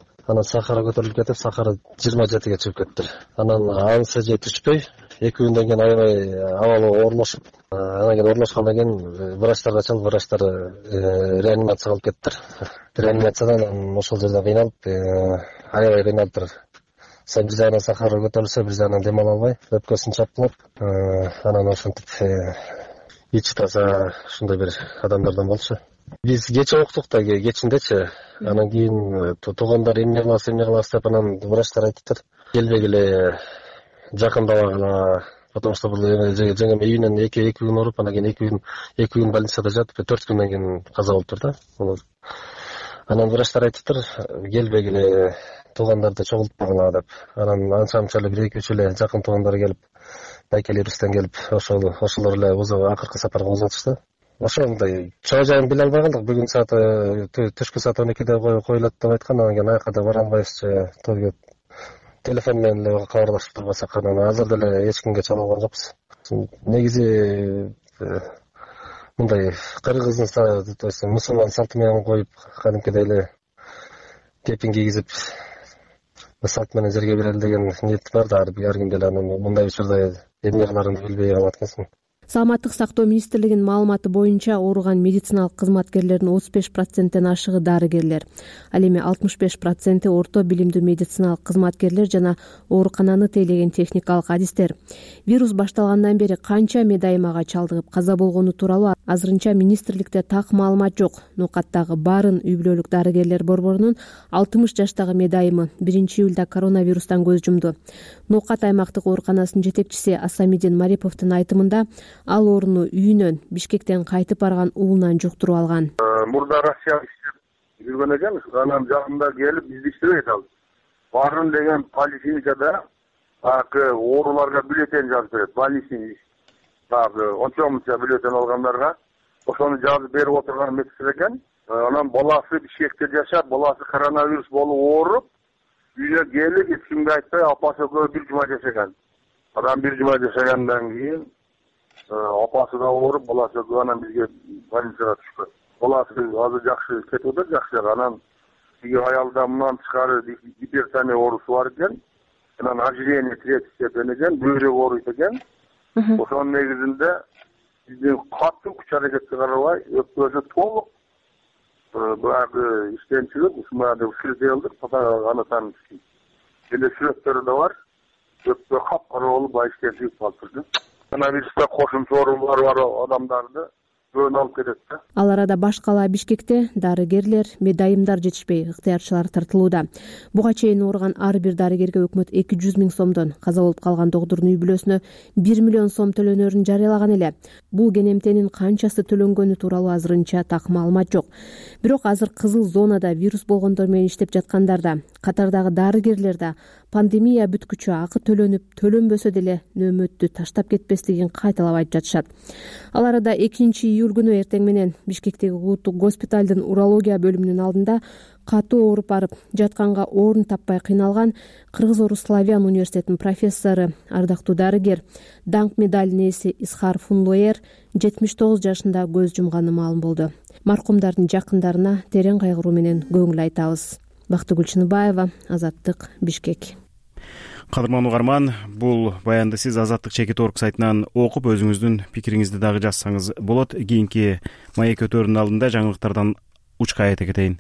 Сахары 27-ге чыгып кетиптир. Анан анысы жетишпей, 2 күндөн кийин аябай абалы оорлошуп, анан кийин оорлошкондон кийин врачтарга чалып, врачтар реанимацияга алып кеттир. Реанимациядан ошол жерде кыйналып, аябай кыйналыптыр. Бир жагынан сахары көтөрүлсө, бир жагынан дем ала албай, өпкөсүн чапкылап, анан ошентип ичи таза ушундай бир адамдардан болчу. Биз кече уктук да, кечиндечи. Анан кийин туугандар эмне кылабыз деп анан врачтар айтыптыр. Келбегиле, жакындабагыла, потому что бул жеңем үйүнөн 2 күн ооруп, анан кийин 2 күн больницада жатып, 4 күндөн кийин каза болуптур да. Анан врачтар айтыптыр, келбегиле, туугандарды чогултпагыла деп. Анан анча эле 1-2 эле жакын туугандар келип, Байкелибистен келип, ошолор эле акыркы сапарга узатышты. Ошондой чоо жайын биле албай калдык. Бүгүн түшкү саат 12-де коюлат деп айткан, анан кийин аяка да бара албайбыз. Телефон менен эле кабарлашып турбасак, анан азыр деле эч кимге чала алган жокпуз. Негизи мындай кыргыздын, то есть мусулман салты менен коюп, кадимкидей эле кепин кийгизип салт менен жерге берели деген ниет бар да, ар кимде эле. Анан мындай учурда эмне кыларыңды билбей калат экенсиң.
саламаттык сактоо министрлигинин маалыматы боюнча ооруган медициналык кызматкерлердин 35%тен ашыгы дарыгерлер, ал эми 65% орто билимдүү медициналык кызматкерлер жана оорукананы тейлеген техникалык адистер. Вирус башталгандан бери канча медайымага чалдыгып каза болгону тууралуу азырынча министрликте так маалымат жок. Ноокаттагы Барын үй бүлөлүк дарыгерлер борборунун 60 жаштагы медайымы 1-июлда коронавирустан көз жумду. Ноокат аймактык ооруканасынын жетекчиси Асамидин Мариповдун айтымында ал ооруну үйүнөн Бишкектен кайтып барган уулунан жуктуруп алган.
Мурда Россияга иштеп жүргөн экенбиз. Анан жакында келип бизди иштебей калды. Барын деген поликлиникада ооруларга бюллетень жазып берет. Больничный ончо-мунча бюллетень алгандарга ошону жазып берип отурган медсестер экен. Анан баласы Бишкекте жашап, баласы коронавирус болуп ооруп, үйүнө келип эч кимге айтпай апасы экөө 1 жума жашаган. Анан 1 жума жашагандан кийин апасы да ооруп, баласы экөө анан бизге больницага түшкөн. Баласы азыр жакшы кетип атат, жакшы. Анан биги аялда мындан тышкары гипертония оорусу бар экен. Анан ожирение третий степень экен, бөйрөк ооруйт экен. Ошонун негизинде биздин катуу күч аракетти карабай, өпкөсү толук баягы иштен чыгып, ушундай ушилдеп, анатан эле сүрөттөрү да бар. Өпкө капкара болуп, иштен чыгып калыптыр. Коронавируста кошумча оорулары бар адамдарды жөн алып кетет да.
Ал арада башкала Бишкекте дарыгерлер, медайымдар жетишпей ыктыярчылар тартылууда. Буга чейин ооруган ар бир дарыгерге өкмөт 200 000 сомдон, каза болуп калган доктурдун үй бүлөсүнө 1 миллион сом төлөнөрүн жарыялаган эле. Бул кенемтенин канчасы төлөнгөнү тууралуу азырынча так маалымат жок. Бирок азыр кызыл зонада вирус болгондор менен иштеп жаткандар да, катардагы дарыгерлер да пандемия бүткүчө акы төлөнүп, төлөнбөсө деле нөөмөттү таштап кетпестигин кайталап айтып жатышат. Ал арада 2-июль күнү эртең менен Бишкектеги улуттук госпиталдын урология бөлүмүнүн алдында катуу ооруп барып, жатканга орун таппай кыйналган Кыргыз-Орус Славян университетинин профессору, ардактуу дарыгер, даңк медалынын ээси Исхар Фунлоер 79 жашында көз жумганы маалым болду. Маркумдардын жакындарына терең кайгыруу менен көңүл айтабыз. Бактыгүл Чыныбаева, Азаттык, Бишкек.
Кадырман угарман, бул баянды сиз Азаттык Чекит.org сайтынан окуп, өзүңүздүн пикириңизди дагы жазсаңыз болот. Кийинки маек өтөрүнүн алдында жаңылыктардан учка айта кетейин.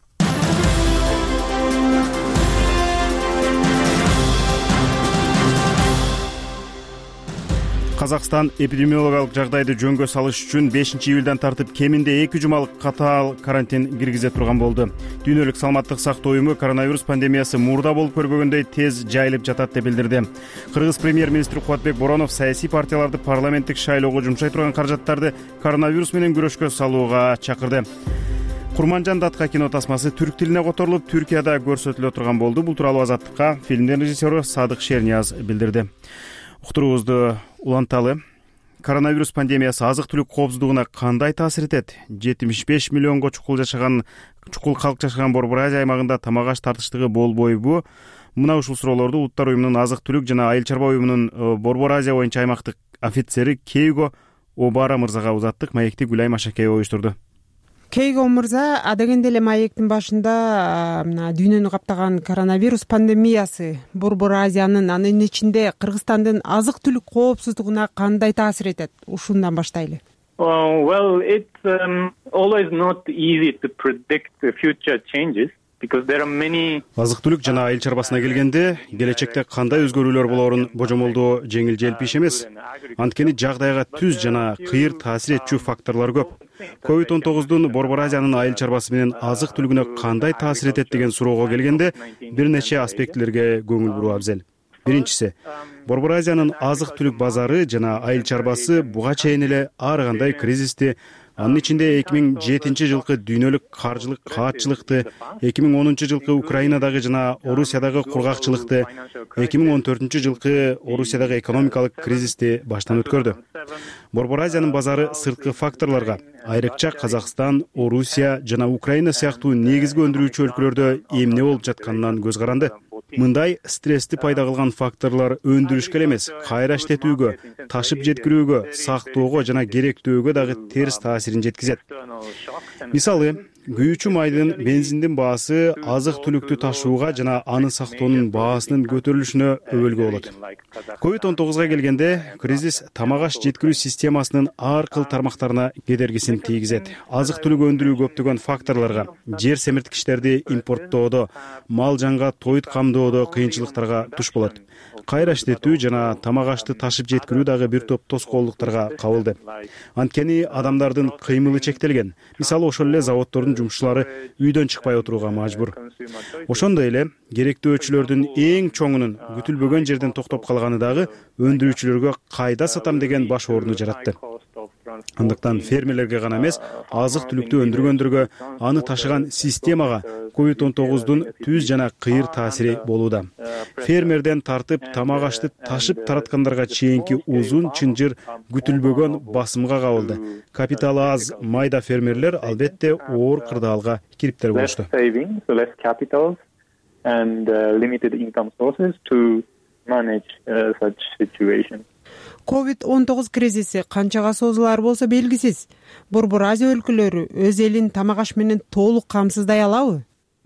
Казакстан эпидемиологиялык жагдайды жөнгө салыш үчүн 5-июлдан тартып кеминде 2 жумалык катаал карантин киргизе турган болду. Дүйнөлүк саламаттык сактоо уюму коронавирус пандемиясы мурда болуп көрбөгөндөй тез жайылып жатат деп билдирди. Кыргыз премьер-министри Кубатбек Боронов саясий партияларды парламенттик шайлоого жумшай турган каражаттарды коронавирус менен күрөшкө салууга чакырды. Курманжан Датка кино тасмасы түрк тилине которулуп, Түркияда көрсөтүлө турган болду. Бул тууралуу Азаттыкка фильмдин режиссеру Садык Шернияз билдирди. Уктуруубузду уланталы. Коронавирус пандемиясы азык-түлүк коопсуздугуна кандай таасир этет? 75 миллионго чукул калк жашаган Борбор Азия аймагында тамак-аш тартыштыгы болбойбу? Мына ушул суроолорду Улуттар уюмунун азык-түлүк жана айыл чарба уюмунун Борбор Азия боюнча аймактык офицери Кейго Обара мырзага узаттык. Маекти Гүлай Машакеева уюштурду.
Кейго мырза, адегенде эле маектин башында дүйнөнү каптаган коронавирус пандемиясы Борбор Азиянын, анын ичинде Кыргызстандын азык-түлүк коопсуздугуна кандай таасир этет? Ушундан баштайлы.
Well, it's always not easy to predict the future changes.
Азык-түлүк жана айыл чарбасына келгенде, келечекте кандай өзгөрүүлөр болоорун божомолдоо жеңил желпи иш эмес. Анткени жагдайга түз жана кыйыр таасир этчү факторлор көп. COVID-19 Борбор Азиянын айыл чарбасы менен азык-түлүгүнө кандай таасир этет деген суроого келгенде, бир нече аспектилерге көңүл буруу абзел. Биринчиси, Борбор Азиянын азык-түлүк базары жана айыл чарбасы буга чейин эле ар кандай кризисти, анын ичинде 2007 жылкы дүйнөлүк каржылык каатчылыкты, 2010 жылкы Украинадагы жана Орусиядагы кургакчылыкты, 2014 жылкы Орусиядагы экономикалык кризисти баштан өткөрдү. Борбор Азиянын базары сырткы факторлорго, айрыкча Казакстан, Орусия жана Украина сыяктуу негизги өндүрүүчү өлкөлөрдө эмне болуп жатканынан көз каранды. Мындай стрессти пайда кылган факторлор өндүрүшкө эмес, кайра иштетүүгө, ташып жеткирүүгө, сактоого жана керектөөгө дагы терс таасирин жеткизет. мисалы күйүүчү майдын, бензиндин баасы азык түлүктү ташууга жана аны сактоонун баасынын көтөрүлүшүнө өбөлгө болот. COVID-19 келгенде кризис тамак аш жеткирүү системасынын ар кыл тармактарына кедергисин тийгизет. Азык түлүк өндүрүү көптөгөн факторлорго, жер семирткичтерди импорттоодо, мал жанга тоют камдоодо кыйынчылыктарга туш болот. Кайра иштетүү жана тамак ашты ташып жеткирүү дагы бир топ тоскоолдуктарга кабылды. Анткени адамдардын кыймылы чектелген. Мисалы ошол эле заводдордун жумушчулары үйдөн чыкпай отурууга мажбур. Ошондой эле керектөөчүлөрдүн эң чоңунун күтүлбөгөн жерден токтоп калганы дагы өндүрүүчүлөргө кайда сатам деген баш ооруну жаратты. Андыктан фермерлерге гана эмес, азык түлүктү өндүргөндөргө, аны ташыган системага COVID-19дун түз жана кыйыр таасири болууда. Фермерден тартып тамак ашты ташып тараткандарга чейинки узун чынжыр күтүлбөгөн басымга кабылды. Капиталы аз майда фермерлер албетте оор кырдаалга кириптер болушту.
COVID-19 кризиси канчага созулар болсо белгисиз. Борбор Азия өлкөлөрү өз элин тамак аш менен толук камсыздай алабы?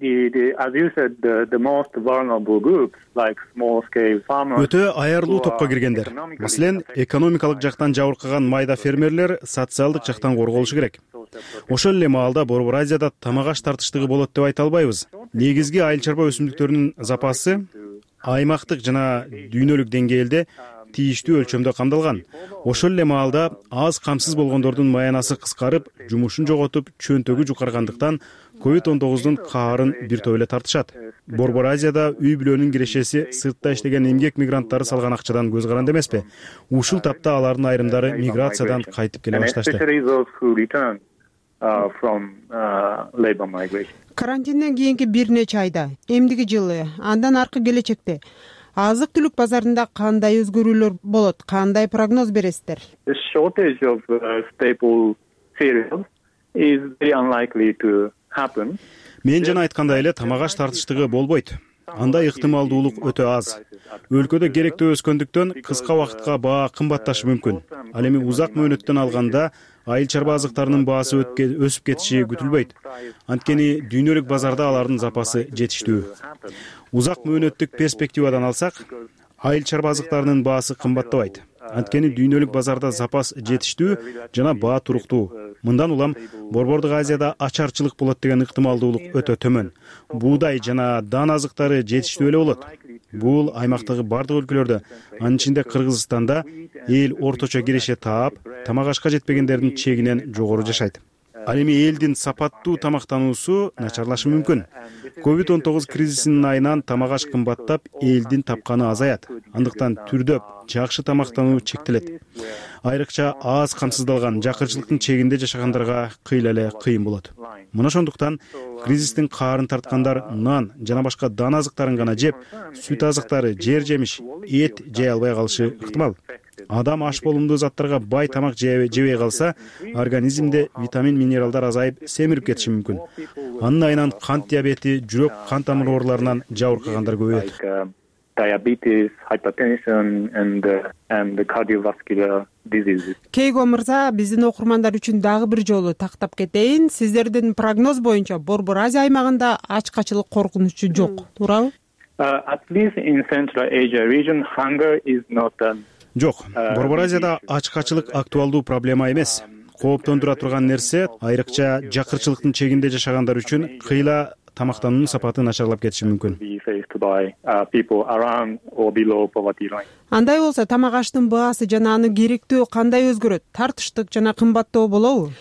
Өтө аярлуу топко киргендер. Маселен, экономикалык жактан жабыркаган майда фермерлер социалдык жактан корголушу керек. Ошол эле маалда Борбор Азияда тамак аш тартыштыгы болот деп айта албайбыз. Негизги айыл чарба өсүмдүктөрүнүн запасы аймактык жана дүйнөлүк деңгээлде тийиштүү өлчөмдө камдалган. Ошол эле маалда аз камсыз болгондордун маянасы кыскарып, жумушун жоготуп, чөнтөгү жукаргандыктан COVID-19дун каарын бир топ эле тартышат. Борбор Азияда үй бүлөнүн кирешеси сыртта иштеген эмгек мигранттары салган акчадан көз каранды эмеспи? Ушул тапта алардын айрымдары миграциядан кайтып келе башташты.
Карантинден кийинки бир нече айда, эмдиги жылы, андан аркы келечекте азык түлүк базарында кандай өзгөрүүлөр болот? Кандай прогноз бересиздер?
Мен жана айткандай эле тамак аш тартыштыгы болбойт. Андай ыктымалдуулук өтө аз. Өлкөдө керектөө өскөндүктөн кыска убакытка баа кымбатташы мүмкүн. Ал эми узак мөөнөттөн алганда айыл чарба азыктарынын баасы өсүп кетиши күтүлбөйт. Анткени дүйнөлүк базарда алардын запасы жетиштүү. Узак мөөнөттүк перспективадан алсак, айыл чарба азыктарынын баасы кымбаттабайт. Анткени дүйнөлүк базарда запас жетиштүү жана баа туруктуу. Мындан улам Борбордук Азияда ачарчылык болот деген ыктымалдуулук өтө төмөн. Буудай жана дан азыктары жетиштүү эле болот. Бул аймактагы бардык өлкөлөрдө, анын ичинде Кыргызстанда эл орточо киреше таап, тамак ашка жетпегендердин чегинен жогору жашайт. Ал эми элдин сапаттуу тамактануусу начарлашы мүмкүн. COVID-19 кризисинин айынан тамак аш кымбаттап, элдин тапканы азаят. Андыктан түрдөп, жакшы тамактануу чектелет. Айрыкча аз камсыздалган, жакырчылыктын чегинде жашагандарга кыйла эле кыйын болот. Мына ошондуктан кризистин каарын тарткандар нан жана башка дан азыктарын гана жеп, сүт азыктары, жер жемиш, эт жей албай калышы ыктымал. Адам аш болумдуу заттарга бай тамак жебей калса, организмде витамин, минералдар азайып, семирип кетиши мүмкүн. Анын айынан кант диабети, жүрөк, кан тамыр ооруларынан жабыркагандар көбөйөт.
Кейго мырза, биздин окурмандар үчүн дагы бир жолу тактап кетейин. Сиздердин прогноз боюнча Борбор Азия аймагында ачкачылык коркунучу жок, туурабы?
Жок, Борбор Азияда ачкачылык актуалдуу проблема эмес. Кооптондура турган нерсе айрыкча жакырчылыктын чегинде жашагандар үчүн кыйла тамактануунун сапаты начарлап кетиши мүмкүн.
Андай болсо тамак аштын баасы жана аны керектөө кандай өзгөрөт? Тартыштык жана кымбаттоо болобу?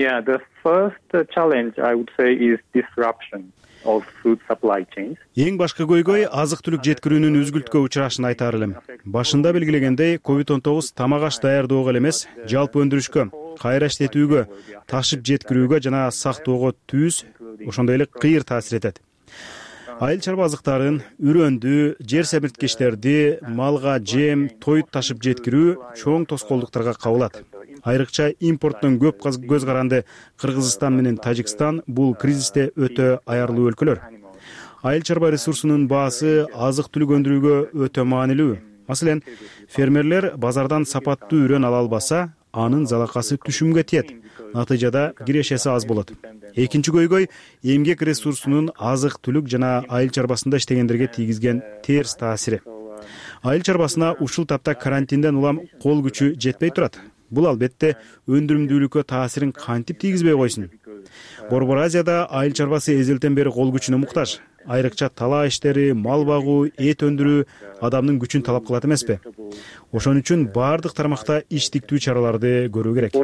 Эң башкы көйгөй азык түлүк жеткирүүнүн үзгүлткө учурашын айтаар элем. Башында белгилегендей, COVID-19 тамак аш даярдоого эле эмес, жалпы өндүрүшкө, кайра иштетүүгө, ташып жеткирүүгө жана сактоого түз, ошондой эле кыйыр таасир этет. Айыл чарба азыктарын, үрөндү, жер семирткичтерди, малга жем, тоют ташып жеткирүү чоң тоскоолдуктарга кабылат. Айрыкча импорттон көп көз каранды Кыргызстан менен Тажикстан бул кризисте өтө аярлуу өлкөлөр. Айыл чарба ресурсунун баасы азык түлүк өндүрүүгө өтө маанилүү. Маселен, фермерлер базардан сапаттуу үрөн ала албаса, анын залакасы түшүмгө тиет. Натыйжада кирешеси аз болот. Экинчи көйгөй эмгек ресурсунун азык түлүк жана айыл чарбасында иштегендерге тийгизген терс таасири. Айыл чарбасына ушул тапта карантинден улам кол күчү жетпей турат. Бул албетте өндүрүмдүүлүккө таасирин кантип тийгизбей койсун. Борбор Азияда айыл чарбасы эзелтен бери кол күчүнө муктаж. Айрыкча талаа иштери, мал багуу, эт өндүрүү адамдын күчүн талап кылат эмеспи? Ошон үчүн баардык тармакта иштиктүү чараларды көрүү керек.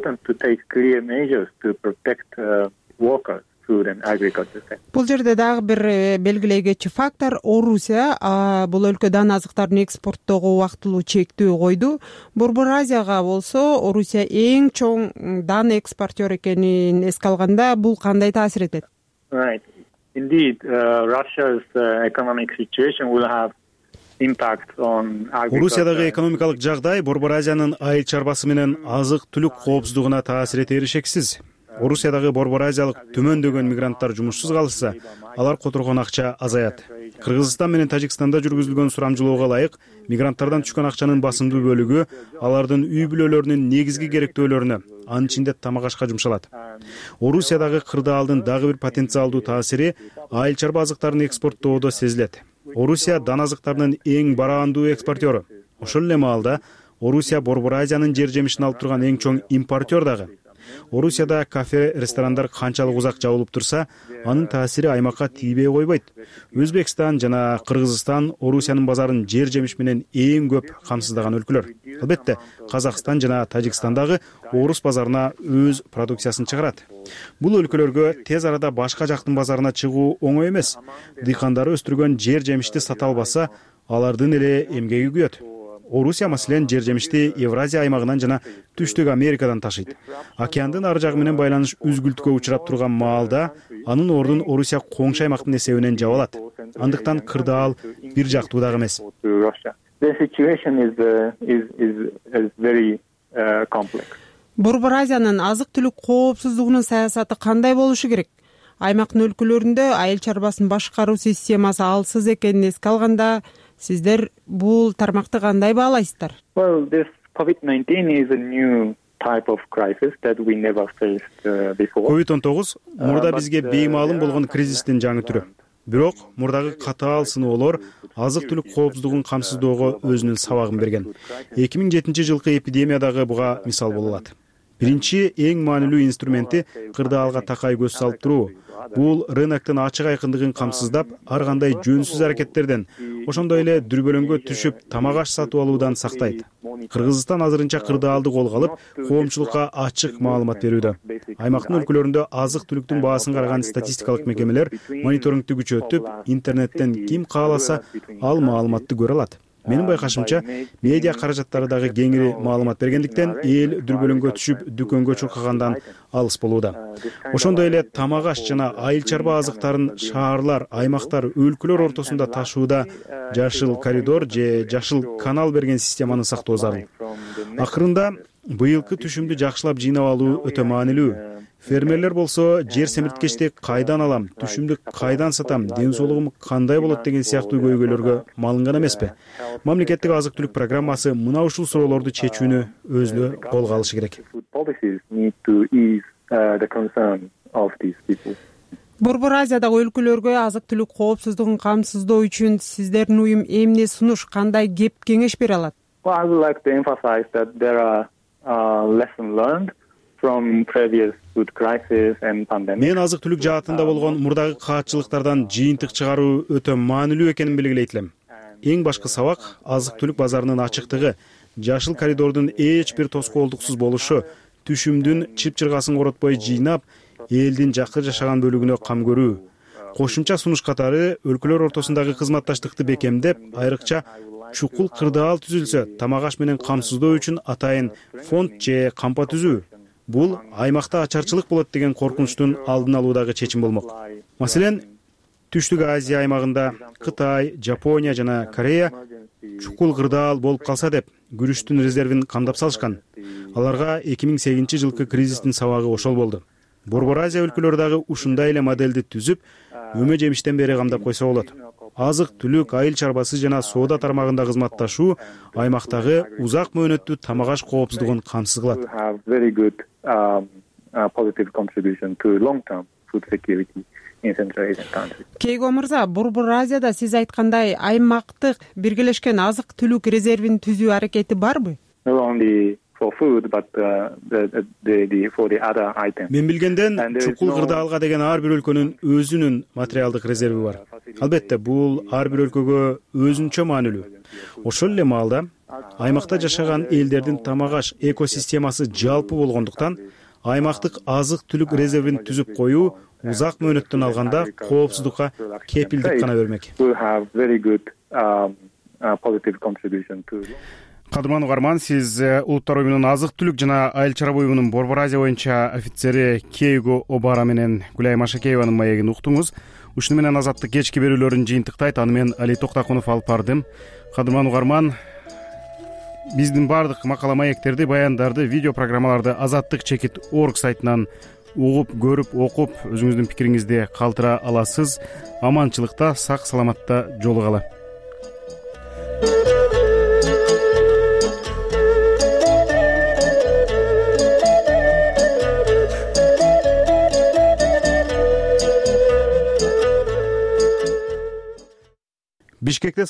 Бул жерде дагы бир белгилей кетчү фактор Орусия бул өлкөдөн азыктардын экспорттоого убактылуу чектөө койду. Борбор Азияга болсо Орусия эң чоң дан экспортер экенин эске алганда бул кандай таасир этет?
Right. Indeed, Russia's economic situation will have impact on agriculture.
Орусиядагы экономикалык жагдай Борбор Азиянын айыл чарбасы менен азык түлүк коопсуздугуна таасир этери шексиз. Орусиядагы Борбор Азиялык төмөндөгөн мигранттар жумушсуз калышса, алар которгон акча азаят. Кыргызстан менен Тажикстанда жүргүзүлгөн сурамжылоого ылайык мигранттардан түшкөн акчанын басымдуу бөлүгү алардын үй бүлөлөрүнүн негизги керектөөлөрүнө, анын ичинде тамак ашка жумшалат. Орусиядагы кырдаалдын дагы бир потенциалдуу таасири айыл чарба азыктарын экспорттоодо сезилет. Орусия дан азыктарынын эң бараандуу экспортеру. Ошол эле маалда Орусия Борбор Азиянын жер жемишин алып турган эң чоң импортер дагы. Орусияда кафе, ресторандар канчалык узак жабылып турса, анын таасири аймакка тийбей койбойт. Өзбекстан жана Кыргызстан Орусиянын базарын жер жемиш менен эң көп камсыздаган өлкөлөр. Албетте, Казакстан жана Тажикстан дагы орус базарына өз продукциясын чыгарат. Бул өлкөлөргө тез арада башка жактын базарына чыгуу оңой эмес. Дыйкандары өстүргөн жер жемишти сата албаса, алардын эле эмгеги күйөт. Орусия маселен жер жемишти Евразия аймагынан жана Түштүк Америкадан ташыйт. Океандын ары жагы менен байланыш үзгүлтүккө учурап турган маалда анын ордун Орусия коңшу аймактын эсебинен жаап алат. Андыктан кырдаал бир жактуу дагы эмес.
Борбор Азиянын азык түлүк коопсуздугунун саясаты кандай болушу керек? Аймактын өлкөлөрүндө айыл чарбасын башкаруу системасы алсыз экенин эске алганда, сиздер бул тармакты кандай баалайсыздар?
Well, this COVID-19 is a new type of crisis that we never faced before.
COVID-19 мурда бизге беймаалым болгон кризистин жаңы түрү. Бирок мурдагы катаал сыноолор азык түлүк коопсуздугун камсыздоого өзүнүн сабагын берген. 2007 жылкы эпидемия дагы буга мисал боло алат. Биринчи эң маанилүү инструменти кырдаалга такай көз салып туруу. Бул рыноктун ачык айкындыгын камсыздап, ар кандай жөнсүз аракеттерден, ошондой эле дүрбөлөңгө түшүп, тамак аш сатып алуудан сактайт. Кыргызстан азырынча кырдаалды колго алып, коомчулукка ачык маалымат берүүдө. Аймактын өлкөлөрүндө азык түлүктүн баасын караган статистикалык мекемелер мониторингди күчөтүп, интернеттен ким кааласа ал маалыматты көрө алат. Менин байкашымча, медиа каражаттары дагы кеңири маалымат бергендиктен эл дүрбөлөңгө түшүп, дүкөнгө чуркагандан алыс болууда. Ошондой эле тамак аш жана айыл чарба азыктарын шаарлар, аймактар, өлкөлөр ортосунда ташууда жашыл коридор же жашыл канал берген системаны сактоо зарыл. Акырында быйылкы түшүмдү жакшылап жыйнап алуу өтө маанилүү. Фермерлер болсо жер семирткечти кайдан алам, түшүмдү кайдан сатам, ден соолугум кандай болот деген сыяктуу көйгөйлөргө малынган эмеспи? Мамлекеттик азык түлүк программасы мына ушул суроолорду чечүүнү өзүнө колго алышы керек.
Борбор Азиядагы өлкөлөргө азык түлүк коопсуздугун камсыздоо үчүн сиздердин уюм эмне сунуш, кандай кеп кеңеш бере алат?
I would like to emphasize that there are lessons learned from previous food crisis and pandemic.
Мен азык түлүк жаатында болгон мурдагы каатчылыктардан жыйынтык чыгаруу өтө маанилүү экенин белгилейт элем. Эң башкы сабак азык түлүк базарынын ачыктыгы, жашыл коридордун эч бир тоскоолдуксуз болушу, түшүмдүн чып-чыргасын коротпой жыйнап, элдин жакыр жашаган бөлүгүнө кам көрүү. Кошумча сунуш катары өлкөлөр ортосундагы кызматташтыкты бекемдеп, айрыкча чукул кырдаал түзүлсө, тамак аш менен камсыздоо үчүн атайын фонд же кампа түзүү. Бул аймакта ачарчылык болот деген коркунучтун алдын алуудагы чечим болмок. Маселен, Түштүк Азия аймагында Кытай, Жапония жана Корея чукул кырдаал болуп калса деп күрүчтүн резервин камдап салышкан. Аларга 2008 жылкы кризистин сабагы ошол болду. Борбор Азия өлкөлөрү дагы ушундай эле моделди түзүп, өмө жемиштен бери камдап койсо болот. Азык түлүк, айыл чарбасы жана соода тармагында кызматташуу аймактагы узак мөөнөттүү тамак аш коопсуздугун камсыз кылат.
food security in Central Asian countries.
Кейго мырза, Борбор Азияда сиз айткандай аймактык биргелешкен азык түлүк резервин түзүү аракети барбы?
Not only for food, but for the other items.
Мен билгенден чукул кырдаалга деген ар бир өлкөнүн өзүнүн материалдык резерви бар. Албетте, бул ар бир өлкөгө өзүнчө маанилүү. Ошол эле маалда аймакта жашаган элдердин тамак аш экосистемасы жалпы болгондуктан аймактык азык түлүк резервин түзүп коюу узак мөөнөттөн алганда коопсуздукка кепилдик гана бермек. Кадырман угарман, сиз Улуттар уюмунун азык түлүк жана айыл чарба уюмунун Борбор Азия боюнча офицери Кейго Обара менен Гүлай Машакееванын маегин уктуңуз. Ушуну менен азаттык кечки берүүлөрүн жыйынтыктайт. Аны мен Али Токтакунов алып бардым. Кадырман угарман, биздин баардык макала маектерди, баяндарды, видео программаларды azattik.org сайтынан угуп, көрүп, окуп, өзүңүздүн пикириңизди калтыра аласыз. Аманчылыкта, сак саламатта жолугалы. Бишкекте